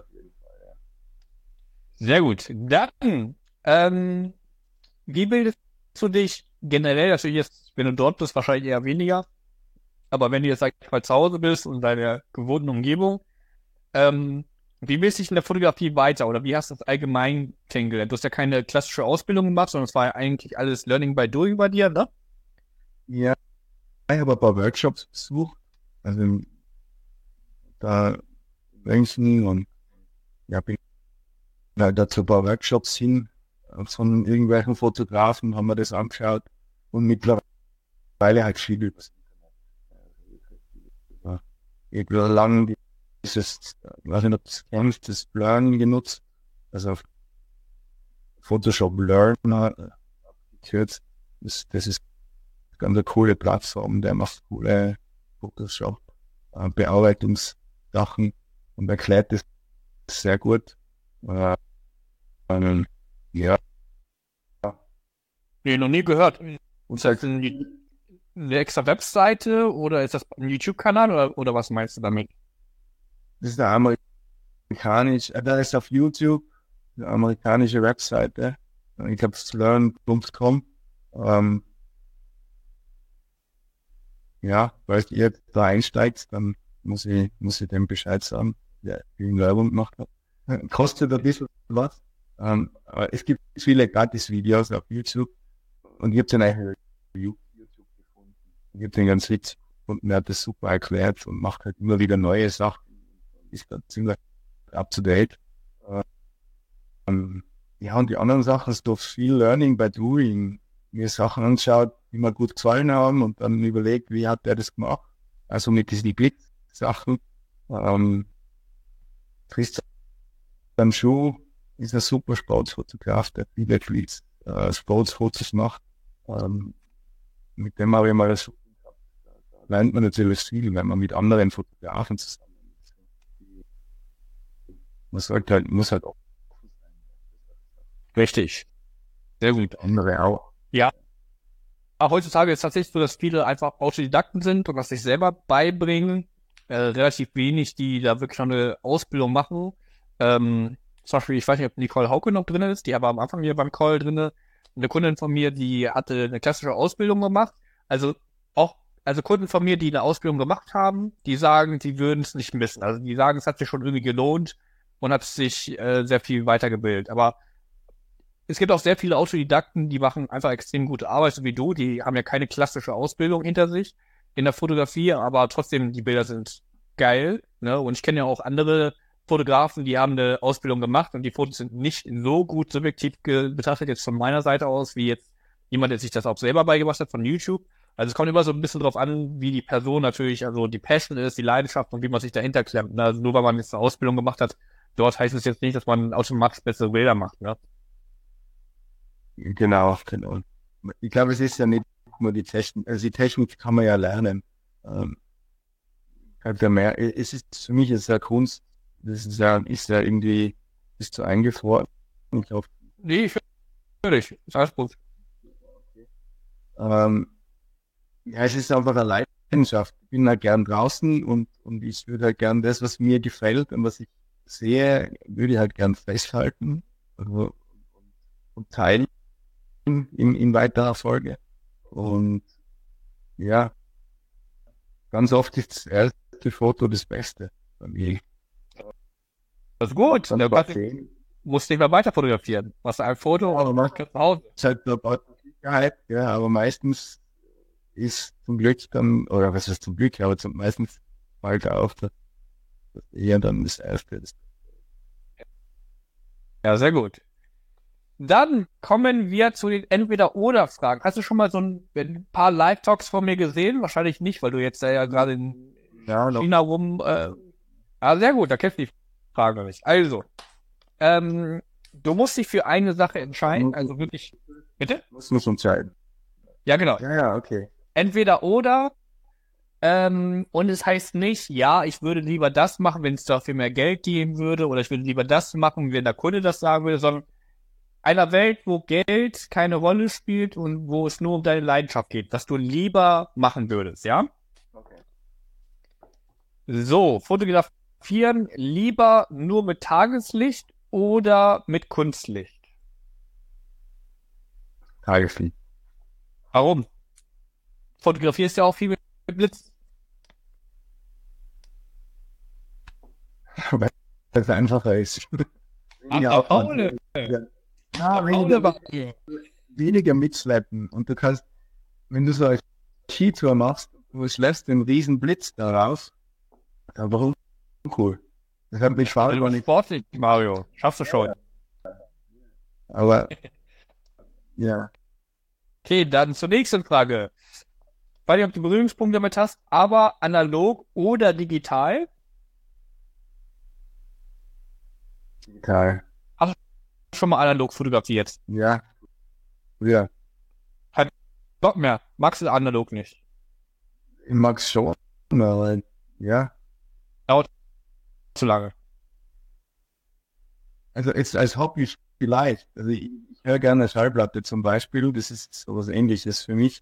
Sehr gut. Dann, wie bildest du dich generell? Natürlich jetzt, wenn du dort bist, wahrscheinlich eher weniger. Aber wenn du jetzt, sag ich mal, zu Hause bist und in deiner gewohnten Umgebung, wie bildest du dich in der Fotografie weiter? Oder wie hast du das allgemein kennengelernt? Du hast ja keine klassische Ausbildung gemacht, sondern es war ja eigentlich alles Learning by Doing bei dir, ne? Ja, ich habe ein paar Workshops besucht. Also da in München und ja, bin halt dazu ein paar Workshops hin von irgendwelchen Fotografen, haben wir das angeschaut und mittlerweile halt viel über das Internet. Ich habe lange dieses, weiß nicht, ob du es kennst, das Blurren genutzt, also Photoshop Learner, das ist ganz eine coole Plattform, der macht coole Photoshop Bearbeitungssachen und erklärt das sehr gut. Ja. Nee, noch nie gehört. Ist das eine extra Webseite oder ist das ein YouTube-Kanal oder was meinst du damit? Das ist eine da ist auf YouTube eine amerikanische Webseite. Ich glaube, learn.com. Ja, falls ihr da einsteigt, dann muss ich dem Bescheid sagen, der viel Werbung gemacht hat. Kostet ein bisschen was. Aber es gibt viele Gratis-Videos auf YouTube und ich habe den eigentlich auf YouTube gefunden. Ich habe den ganz witzig gefunden, er hat das super erklärt und macht halt immer wieder neue Sachen. Ist da ziemlich up to date. Ja, und die anderen Sachen ist doch viel Learning by Doing. Mir Sachen anschaut, die mir gut gefallen haben und dann überlegt, wie hat der das gemacht? Also mit diesen Blitzsachen. Tristan Schuh ist ein super Sportfotograf, der viele Sportsfotos macht. Mit dem habe ich mal das lernt man natürlich viel, wenn man mit anderen Fotografen zusammen ist. Muss halt auch Richtig. Sehr gut. andere auch. Ja. Aber heutzutage ist es tatsächlich so, dass viele einfach Autodidakten sind und das sich selber beibringen. Relativ wenig, die da wirklich noch eine Ausbildung machen. Zum Beispiel, ich weiß nicht, ob Nicole Hauke noch drin ist, die war am Anfang hier beim Call drin. Eine Kundin von mir, die hatte eine klassische Ausbildung gemacht. Also Kunden von mir, die eine Ausbildung gemacht haben, die sagen, die würden es nicht missen. Also die sagen, es hat sich schon irgendwie gelohnt und hat sich sehr viel weitergebildet. Aber es gibt auch sehr viele Autodidakten, die machen einfach extrem gute Arbeit, so wie du. Die haben ja keine klassische Ausbildung hinter sich in der Fotografie, aber trotzdem, die Bilder sind geil. Ne? Und ich kenne ja auch andere Fotografen, die haben eine Ausbildung gemacht und die Fotos sind nicht so gut subjektiv betrachtet, jetzt von meiner Seite aus, wie jetzt jemand, der sich das auch selber beigebracht hat von YouTube. Also es kommt immer so ein bisschen drauf an, wie die Person natürlich, also die Passion ist, die Leidenschaft und wie man sich dahinter klemmt. Also nur weil man jetzt eine Ausbildung gemacht hat, dort heißt es jetzt nicht, dass man automatisch bessere Bilder macht. Ne? Genau. Ich glaube, es ist ja nicht nur die Technik, also die Technik kann man ja lernen. Halt mehr, es ist für mich ist ja Kunst, das ist ja irgendwie ist so eingefroren. Ich hoffe. Nee, ich höre dich. Ist alles gut. Ja, es ist einfach eine Leidenschaft. Ich bin halt gern draußen und ich würde halt gern das, was mir gefällt und was ich sehe, würde ich halt gern festhalten und teilen in weiterer Folge. Und ja, ganz oft ist das erste Foto das Beste bei mir. Das ist gut. Da musst du nicht mehr weiter fotografieren. Machst du ein Foto und machst zu Hause. Das ist halt eine Sicherheit, ja, aber meistens ist zum Glück dann, oder was ist zum Glück, aber meistens fällt auf, dass eher dann das erste ist. Ja, sehr gut. Dann kommen wir zu den Entweder-Oder-Fragen. Hast du schon mal so ein paar Live-Talks von mir gesehen? Wahrscheinlich nicht, weil du jetzt ja gerade in China rum... sehr gut, da kennst du die Frage noch nicht. Also, du musst dich für eine Sache entscheiden, also wirklich... Bitte? Muss entscheiden. Ja, genau. Ja, okay. Entweder-Oder... und es heißt nicht, ja, ich würde lieber das machen, wenn es dafür mehr Geld geben würde, oder ich würde lieber das machen, wenn der Kunde das sagen würde, sondern einer Welt, wo Geld keine Rolle spielt und wo es nur um deine Leidenschaft geht, was du lieber machen würdest, ja? Okay. So, fotografieren lieber nur mit Tageslicht oder mit Kunstlicht? Tageslicht. Warum? Fotografierst ja auch viel mit Blitz. Weil es einfacher ist. Weniger Ach, Aufwand. Ja, weniger mitschleppen. Und du kannst, wenn du so eine Skitour machst, du schleppst den riesen Blitz darauf, aber cool. Das hat mich Spaß Du gar bist nicht. sportlich, Mario. Schaffst du schon. Aber ja, Okay, dann zur nächsten Frage. Ich weiß nicht, ob du Berührungspunkte damit hast, aber analog oder digital? digital. Schon mal analog fotografiert. Ja, ja. Bock mehr. Magst du analog nicht? Ich mag's schon, aber ja. Zu lange. Also jetzt als Hobby vielleicht. Also ich höre gerne Schallplatte zum Beispiel. Das ist sowas Ähnliches für mich.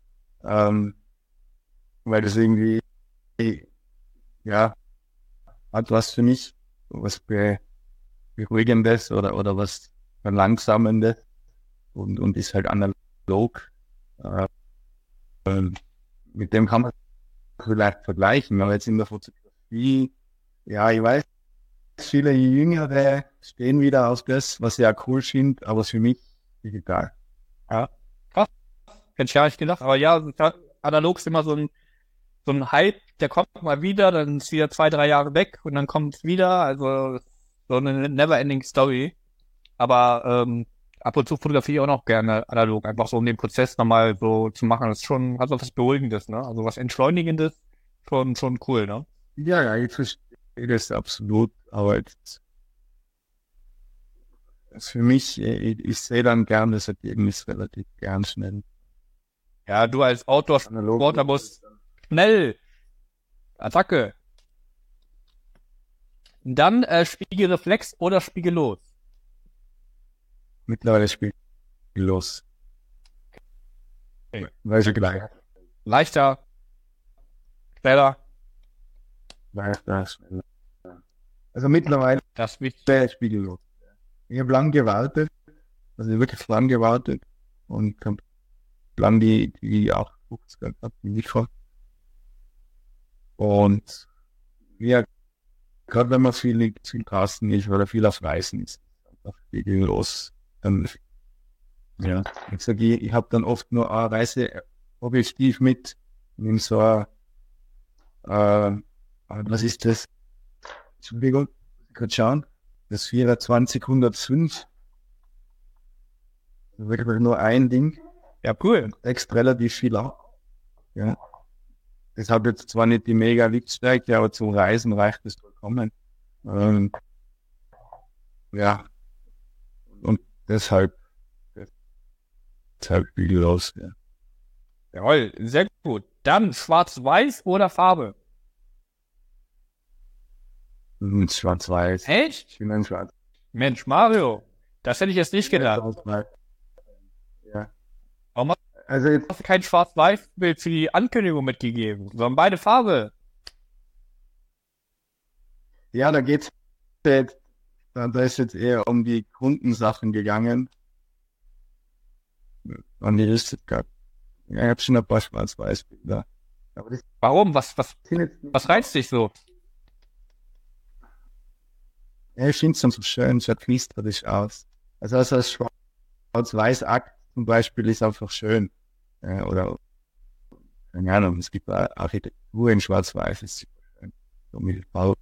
Weil das irgendwie, ja, hat was für mich, was Beruhigendes oder was Verlangsamendes und ist halt analog. Mit dem kann man vielleicht vergleichen, aber jetzt in der Fotografie, ja, ich weiß, viele Jüngere stehen wieder auf das, was sie ja cool sind, aber für mich digital. Ja. Krass. Hätte ich gar nicht gedacht. Aber ja, analog ist immer so ein Hype, der kommt mal wieder, dann ist wieder 2, 3 Jahre weg und dann kommt es wieder. Also so eine never-ending Story. Aber ab und zu fotografiere ich auch noch gerne analog, einfach so um den Prozess nochmal so zu machen. Das ist schon, hat so was Beruhigendes, ne? Also was Entschleunigendes, schon cool, ne? Ja, ich verstehe das absolut, aber jetzt, für mich, ich sehe dann gern das Ergebnis relativ gern schnell. Ja, du als Outdoor-Sportler musst schnell. Attacke. Dann Spiegelreflex oder spiegellos. Mittlerweile spiellos. Okay. Weiß ich gleich. Leichter, schneller. Schneller. Also mittlerweile Das ist wichtig. sehr spiegellos. Ich habe lang gewartet, also wirklich lang gewartet und habe lang die 850er gehabt, die Nikon. Und ja, gerade wenn man viel draußen ist oder viel auf Reisen ist, einfach spiegellos. Dann, ja, ich sage, ich habe dann oft nur ein Reiseobjektiv mit, nehme so was ist das? Entschuldigung, ich kann schauen. Das 2405. Das ist wirklich nur ein Ding. Ja, cool. Wächst relativ viel ab. Ja. Das hat jetzt zwar nicht die mega Lichtstärke, aber zum Reisen reicht es vollkommen. Ja. Und deshalb spiegellos. Ja. Jawohl, sehr gut. Dann Schwarz-Weiß oder Farbe? Mit Schwarz-Weiß. Echt? Ich bin ein Schwarz. Mensch, Mario, das hätte ich jetzt nicht gedacht. Schwarz-Weiß. Ja. Warum Also jetzt, hast du kein Schwarz-Weiß-Bild für die Ankündigung mitgegeben, sondern beide Farbe? ja, da ist jetzt eher um die Kundensachen gegangen. Und die ist gerade. Ja, ich habe schon ein paar Schwarz-Weiß-Bilder. Aber das Warum? Was sind jetzt nicht, reizt dich so? ja, ich finde es dann so schön, schaut künstlerisch aus. Also als Schwarz-Weiß-Akt zum Beispiel ist einfach schön. Oder, keine Ahnung, es gibt auch Architektur in Schwarz-Weiß, ist super schön. So mit Farbe,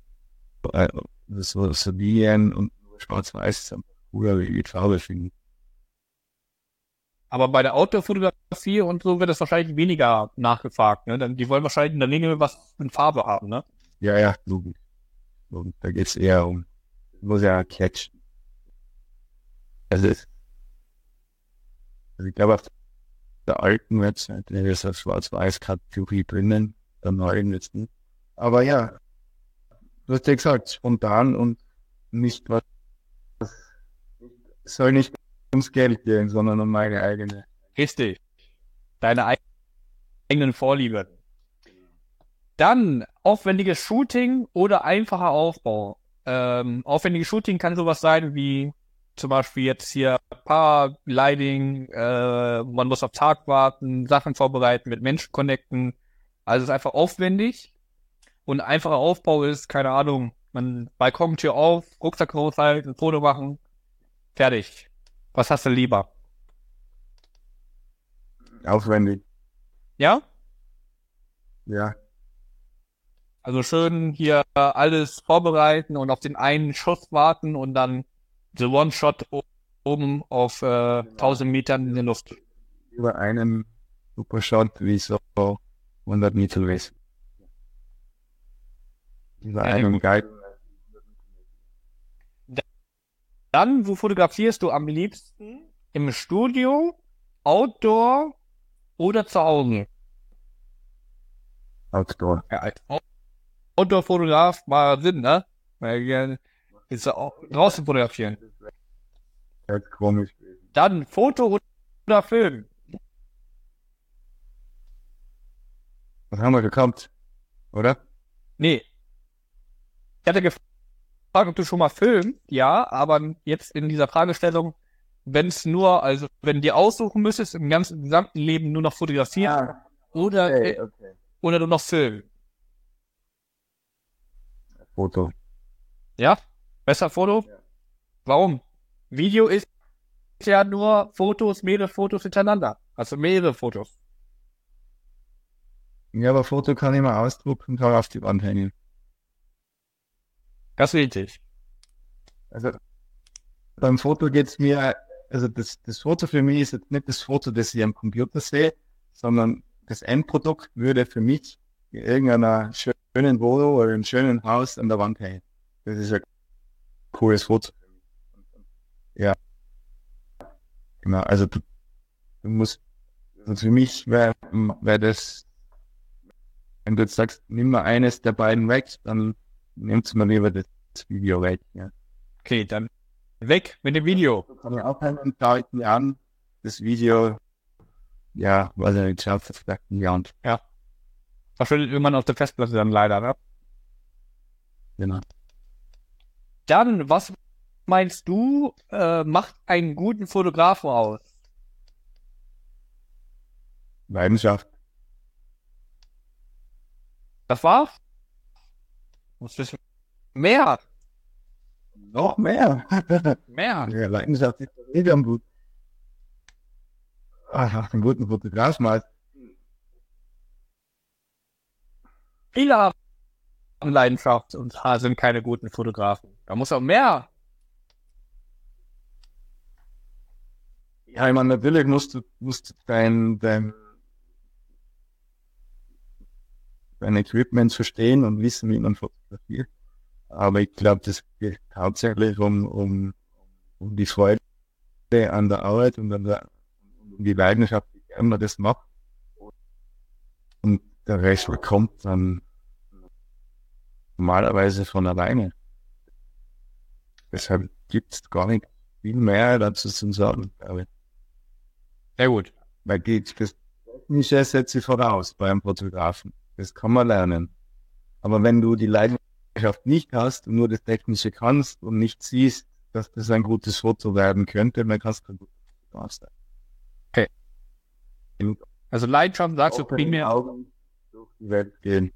so Linien und nur Schwarz-Weiß ist einfach cooler wie mit Farbe, finde ich. Aber bei der Outdoor-Fotografie und so wird das wahrscheinlich weniger nachgefragt, ne? Denn die wollen wahrscheinlich in der Regel was mit Farbe haben, ne? Ja, logisch. Da geht es eher um, muss ja catchen. Also ich glaube, auf der alten Webseite ist eine Schwarz-Weiß-Kategorie drinnen, der neuen jetzt nicht. Aber ja, du hast ja gesagt, spontan und nicht was, soll nicht ums Geld gehen, sondern um meine eigene. Richtig. Deine eigenen Vorlieben. Dann aufwendiges Shooting oder einfacher Aufbau. Aufwendiges Shooting kann sowas sein wie zum Beispiel jetzt hier Paragliding, man muss auf Tag warten, Sachen vorbereiten, mit Menschen connecten. Also es ist einfach aufwendig. Und einfacher Aufbau ist, keine Ahnung, man Balkontür auf, Rucksack raushalten, ein Foto machen, fertig. Was hast du lieber? Aufwendig. Ja? Ja. Also schön hier alles vorbereiten und auf den einen Schuss warten und dann the One-Shot oben auf 1000 Metern in der Luft. Über einen Supershot wie so 100 Meter Race. Über einen Guide. Dann, wo fotografierst du am liebsten? Im Studio, Outdoor oder zu Hause? Outdoor. Ja, als Outdoor-Fotograf macht Sinn, ne? Weil gerne ist auch draußen fotografieren. Das ist komisch. Dann Foto oder Film? Was haben wir gehabt? Oder? Nee. Ich hatte gefragt, ob du schon mal filmst. Ja, aber jetzt in dieser Fragestellung, wenn du dir aussuchen müsstest, im gesamten Leben nur noch fotografieren oder nur noch filmen. Foto. Ja? Besser Foto? Ja. Warum? Video ist ja nur Fotos, mehrere Fotos hintereinander. Also mehrere Fotos. Ja, aber Foto kann ich mal ausdrucken und auf die Wand hängen. Das ist richtig. Also beim Foto geht's mir, also das Foto für mich ist jetzt nicht das Foto, das ich am Computer sehe, sondern das Endprodukt würde für mich in irgendeiner schönen Wohnung oder einem schönen Haus an der Wand hängen. Das ist ein cooles Foto. Ja. Genau, also du musst, also für mich wäre das, wenn du jetzt sagst, nimm mal eines der beiden weg, dann nimmst du mal lieber das Video weg. Ja. Okay, dann weg mit dem Video. Kann ich aufhängen und schaue ich mir an, das Video, ja, weiß ich nicht, schaut vielleicht nicht an. Ja. Verschwindet irgendwann auf der Festplatte dann leider, ne? Genau. Dann, was meinst du, macht einen guten Fotografen aus? Leidenschaft. Das war's? Muss ein bisschen mehr. Noch mehr. Mehr. Ja, Leidenschaft ist mega gut. Ach, einen guten Fotograf mal. Viele haben Leidenschaft und sind keine guten Fotografen. Da muss auch mehr. Ja, ich meine, natürlich musst du dein Equipment verstehen und wissen, wie man fotografiert. Aber ich glaube, das geht hauptsächlich um die Freude an der Arbeit und um die Leidenschaft, wie gern man das macht. Und der Rest kommt dann normalerweise von alleine. Deshalb gibt es gar nicht viel mehr dazu zu sagen, glaube ich. Sehr gut. Weil das Technische setze ich voraus beim Fotografen. Das kann man lernen. Aber wenn du die Leidenschaft nicht hast und nur das Technische kannst und nicht siehst, dass das ein gutes Foto werden könnte, dann kannst du kein gutes Fotograf sein. Okay. Also Leidenschaft sagst du primär. Augen durch die Welt gehen.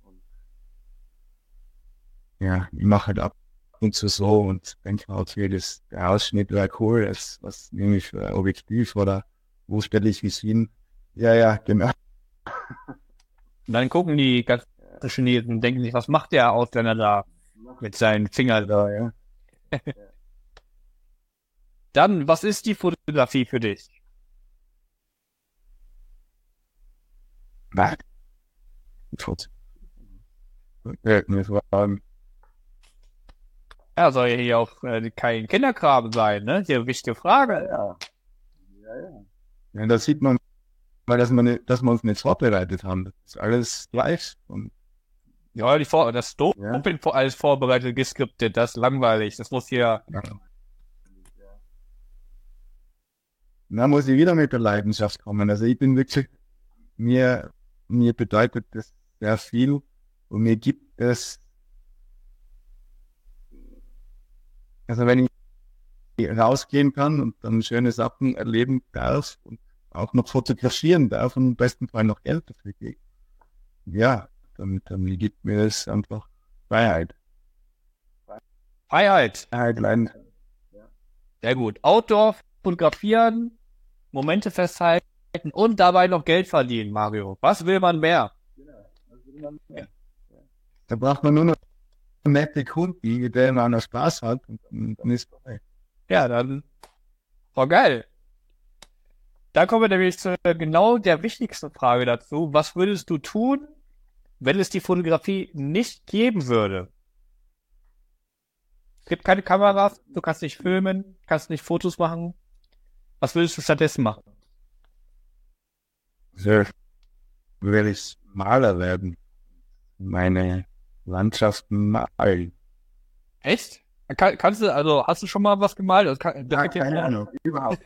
Ja, ich mache halt ab und zu so und denke mir, okay, der Ausschnitt wäre cool, was nehme ich für ein Objektiv oder wo stelle ich es hin? Ja, genau. Und dann gucken die ganzen Chinesen und denken sich, was macht der Ausländer da mit seinen Fingern? Da, ja. Dann, was ist die Fotografie für dich? Nein. Foto. Ja, mir fragen. Ja, soll ja hier auch kein Kinderkram sein, ne? Hier wichtige Frage. Ja. Ja, da sieht man, weil dass wir uns nicht vorbereitet haben. Das ist alles live. Und Ja, das doof, Ja. alles vorbereitet, geskriptet, das ist langweilig. Das muss hier. ja. Da muss ich wieder mit der Leidenschaft kommen. Also ich bin wirklich, mir bedeutet das sehr viel und mir gibt es, also wenn ich rausgehen kann und dann schöne Sachen erleben darf und auch noch fotografieren darf und im besten Fall noch Geld dafür kriege, ja, dann gibt mir das einfach Freiheit. Freiheit. Freiheit, Leidenschaft. Sehr gut. Outdoor, fotografieren, Momente festhalten und dabei noch Geld verdienen, Mario. Was will man mehr? Da braucht man nur noch nette Kunden, mit denen man noch Spaß hat und dann ist vorbei. Ja, dann war geil. Da kommen wir nämlich zu genau der wichtigsten Frage dazu. Was würdest du tun, wenn es die Fotografie nicht geben würde? Es gibt keine Kameras, du kannst nicht filmen, kannst nicht Fotos machen. Was würdest du stattdessen machen? So will ich Maler werden. Meine Landschaften malen. Echt? Kannst du, also hast du schon mal was gemalt? Also Keine Ahnung. Überhaupt.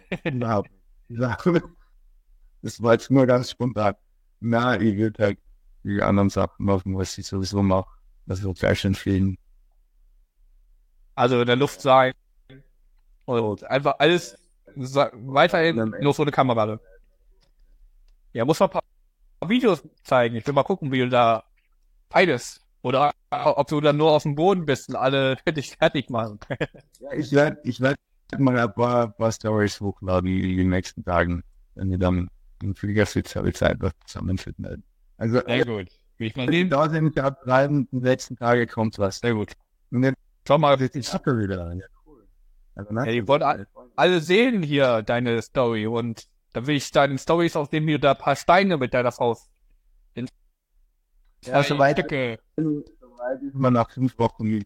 Das war jetzt nur ganz spontan. Na, ich würde halt die anderen Sachen machen, was ich sowieso mache. Also Fashion Film. Also in der Luft sein und einfach alles weiterhin nur so eine Kamera. Ja, muss man ein paar Videos zeigen. Ich will mal gucken, wie du da beides. Oder ob du dann nur auf dem Boden bist und alle dich fertig machen. Ja, ich werd mal ein paar Stories hochladen in den nächsten Tagen, wenn ich dann im Flieger sitze, habe ich Zeit, was zusammenfinden. Also, Sehr gut. Wie ich mal sehen. da sind wir abtreiben, die letzten Tage kommt was. Sehr gut. Und jetzt Schau mal. ist die Sache wieder an. Ja, cool. Also, Ja, die wollen alle sehen hier deine Story und da will ich deine Stories, aus denen du da ein paar Steine mit deiner Faust in Ja, soweit Stücke. ist man nach 5 Wochen.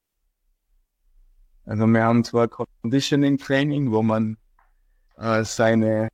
Also wir haben zwar Conditioning Training, wo man seine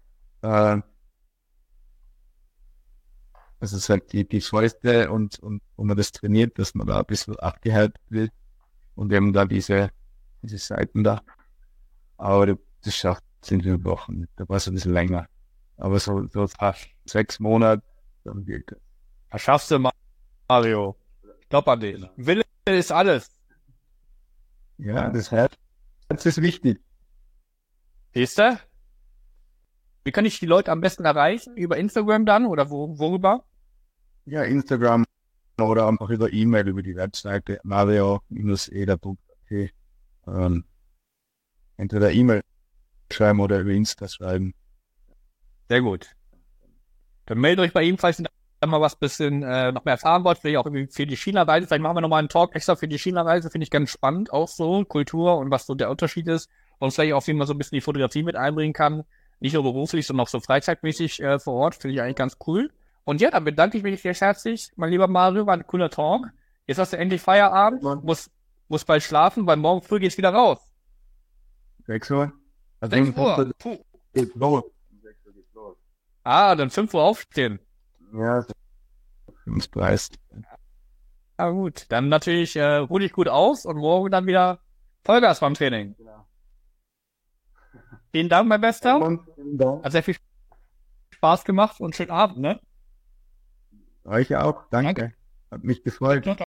also sagt die Fäuste und wo man das trainiert, dass man da ein bisschen abgehärtet wird und eben da diese Seiten da. Aber das schafft es in 5 Wochen. Da war es ein bisschen länger. Aber so fast 6 Monate, dann geht das. Das schaffst du, Mario. Ich glaub an dich. Wille ist alles. Ja, das Herz ist wichtig. Siehst du? Wie kann ich die Leute am besten erreichen? Über Instagram dann oder worüber? Ja, Instagram oder einfach über E-Mail, über die Webseite mario-eder.at. Entweder E-Mail schreiben oder über Insta schreiben. Sehr gut. Dann meldet euch bei ihm, falls ihr da mal was bisschen noch mehr erfahren wollt. Vielleicht auch irgendwie für die China-Reise. Vielleicht machen wir nochmal einen Talk extra für die China-Reise. Finde ich ganz spannend. Auch so Kultur und was so der Unterschied ist. Und vielleicht auch, wie man so ein bisschen die Fotografie mit einbringen kann. Nicht nur beruflich, sondern auch so freizeitmäßig vor Ort. Finde ich eigentlich ganz cool. Und ja, dann bedanke ich mich recht herzlich, mein lieber Mario. War ein cooler Talk. Jetzt hast du endlich Feierabend. Muss bald schlafen, weil morgen früh geht's wieder raus. 6 Uhr? 6 Uhr. Puh. Geht los. Ah, dann 5 Uhr aufstehen. Ja, ins Preis. Ja gut, dann natürlich ruh dich gut aus und morgen dann wieder Vollgas beim Training. Genau. Vielen Dank, mein Bester. Vielen Dank. Hat sehr viel Spaß gemacht und schönen Abend, ne? Euch auch. Danke. Danke. Hat mich gefreut. Ciao, ciao.